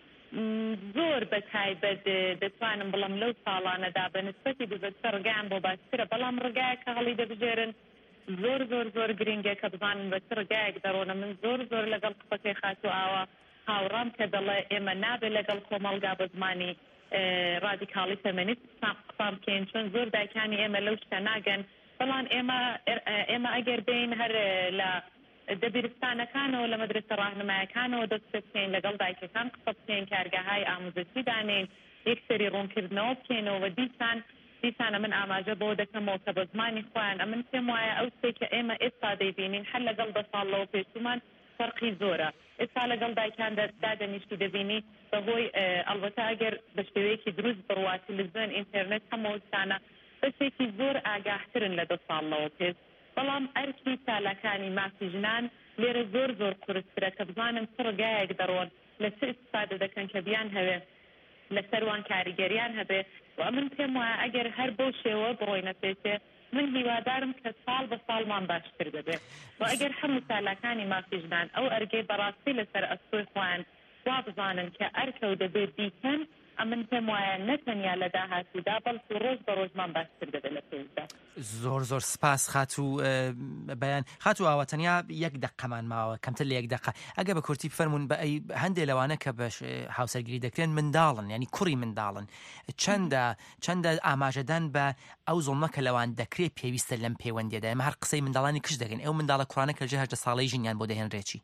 زۆر بە تایبەت دەتوانم بڵم لەو ساڵانەدا بە نسبەتی بزەتە ڕگەیان بۆ باشترە بەڵام ڕگایە کە هەڵی دەبژێرن زۆر زۆر زۆر گرنگە کە بزانن بە چ ڕگایەک دەڕۆنە. من زۆر زۆر لەگەڵ قسەکەی خاتو ئاوا هاوڕام کە دەڵێ ئێمە نابێت لەگەڵ کۆمەڵگا بە زمانی ڕادیکاڵی فەمینیست قسام بکەین چۆن زۆر دایکانی ئێمە لەو شتە ناگەن بەڵام ئێمە ئێمە ئەگەر بین هەر لە دەبیرستانەکانەوە لە مەدرسە ڕاهنمایەکانەوە دەست بکەین لەگەڵ دایکەکان قسە بکەین کارگاهای ئاموزشی دانین یەکسەری ڕوونکردنەوە بکەینەوە دیسان دیسانە من ئاماژە بۆ دەکەمەوە کە بە زمانی خۆیان ئەمن پێم وایە ئەو شتێک کە ئێمە ئێستا دەیبینین هەر لەگەڵ دە ساڵەوە پێشومان فەرقی زۆرە. ئێستا لەگەڵ دایکان دادەنیشتی دەبینی بەهۆی ئەڵبەتە ئەگەر بە شێوەیەکی دروست بڕواتی لە زوێن ئینتەرنێت هەموو شتانە بەشێکی زۆر ئاگاهترن لە دە ساڵەوە پێش بەڵام ئەرکی چالاکانی مافی ژنان لێرە زۆر زۆر قورسترە کە بزانن چ ڕگایەک دەڕۆن لە چ ئیستفادە دەکەن کە بیان هەوێ لەسەروان کاریگەریان هەبێ و من پێم وایە ئەگەر هەر بۆ شێوە بڕۆینە پێچێ من هیوادارم کە ساڵ بە ساڵمان باشتر دەبێت و ئەگەر هەموو چالاکانی مافی ژنان ئەو ئەرگەی بەڕاستی لەسەر ئەستۆی خۆیان وا بزانن کە ئەرکە و دەبێت بیکەن ئەمن پێم وایە نەتەنیا لە داهاتوودا بەڵکو ڕۆژ بە ڕۆژمان باشتر دەبێت لە پێشدا.
زۆر زۆر سپاس خاتو بەیان خاتو ئاوە تەنیا یەک دەقەمان ماوە کەمتر لە یەک دەقە ئەگە بە کورتی بفەرمونون بە ئەی هەندێک لەوانە کە بەش هاوسەرگیری دەکرێن منداڵن ینی کوڕی منداڵن چەندە چەندە ئاماژەدان بە ئەو زڵمە کە لەوان دەکرێت پێویستە لەم پەیوەندیەدا ئێمە هەر قسەی منداڵانی کش دەگەن ئەو منداڵە کوڕانە کە جە هەردە ساڵەی ژینیان بۆ دەهێنرێکی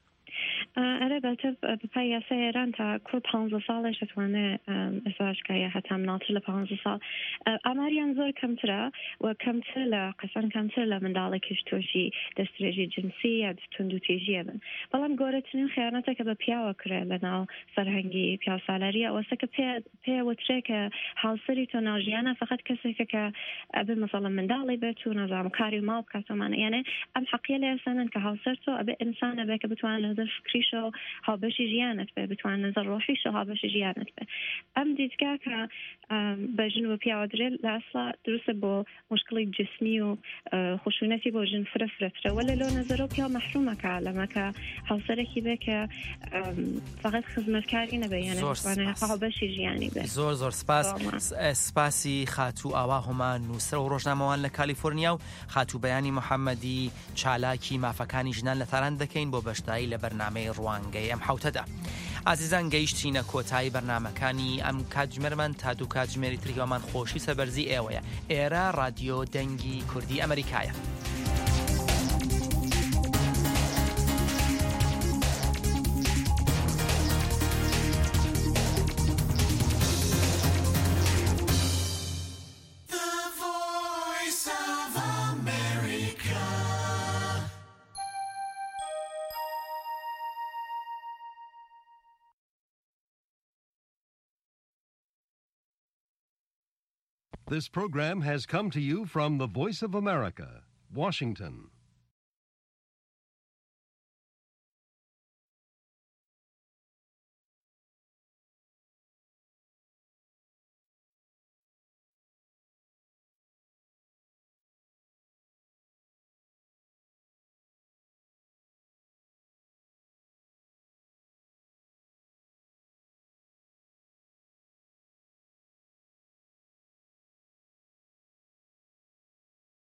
ئەرە بەتە بەپای یاسای ئێران تا کوڕ پانزە ساڵێش دەتوانێت ئەزواجکایە هەتا مناڵتر لە پانزە ساڵ ئاماریان زۆر کەمترە و کەمتر لە قەسەن کەمتر لە منداڵێکیش تۆشی دەستێژی جنسی یا توندوتێژیە بن بەڵام گۆرەترین خیانەتە کە بە پیاوە کرێ لە ناو فەرهەنگی پیاوسالاریە ئەوەسە کە پێوەترێ کە هاوسەری تۆ ناوژیانە فقط کەسێکە کە ئەبێ مەسەڵەن منداڵی بێت و نەزانم کاری ماڵ بکاتەمانە یانێ ئەم حەقیە لە ئێسانن کە هاوسەر تۆ ئەبێ ئینسانە بێ کە بتوان لەدەر فکریش و هاوبەشی ژیانت بێ بتوان نەزەر ڕۆحیش و هاوبەشی ژیانت بێ ئەم دیتگا کە بە ژن و پیاوە درێت لە ئەسڵا دروستە بۆ مشکڵی جسمی و خشونەتی بۆ ژن فرە فرەترەوە لە لۆ نەزەرەوە پیاو مەحرومەکە لەمەکە هاوسەرێکی بێ کە فقط خزمەتکاری نەبێ یانە هاوبەشی ژیانی بێ.
زۆر زۆر سپاس سپاسی خاتو ئاوا هومان نووسرە و ڕۆژنامەوان لە کالیفۆرنیا و خاتو بەیانی محەممەدی چالاکی مافەکانی ژنان لە تاران دەکەین بۆ بەشداری لە بەرنامەی ڕوانگەی ئەم حوتەدا. ئازیزان گەیشتینە کۆتایی بەرنمەکانی ئەم کاتژمێرمان تا دوو کاتژمێری تریەوەمان خۆشی سەبەرزی ئێوەیە. ئێرە رادیۆ دەنگی کوردی ئەمریکایە.
This program has come to you from the Voice of America, Washington.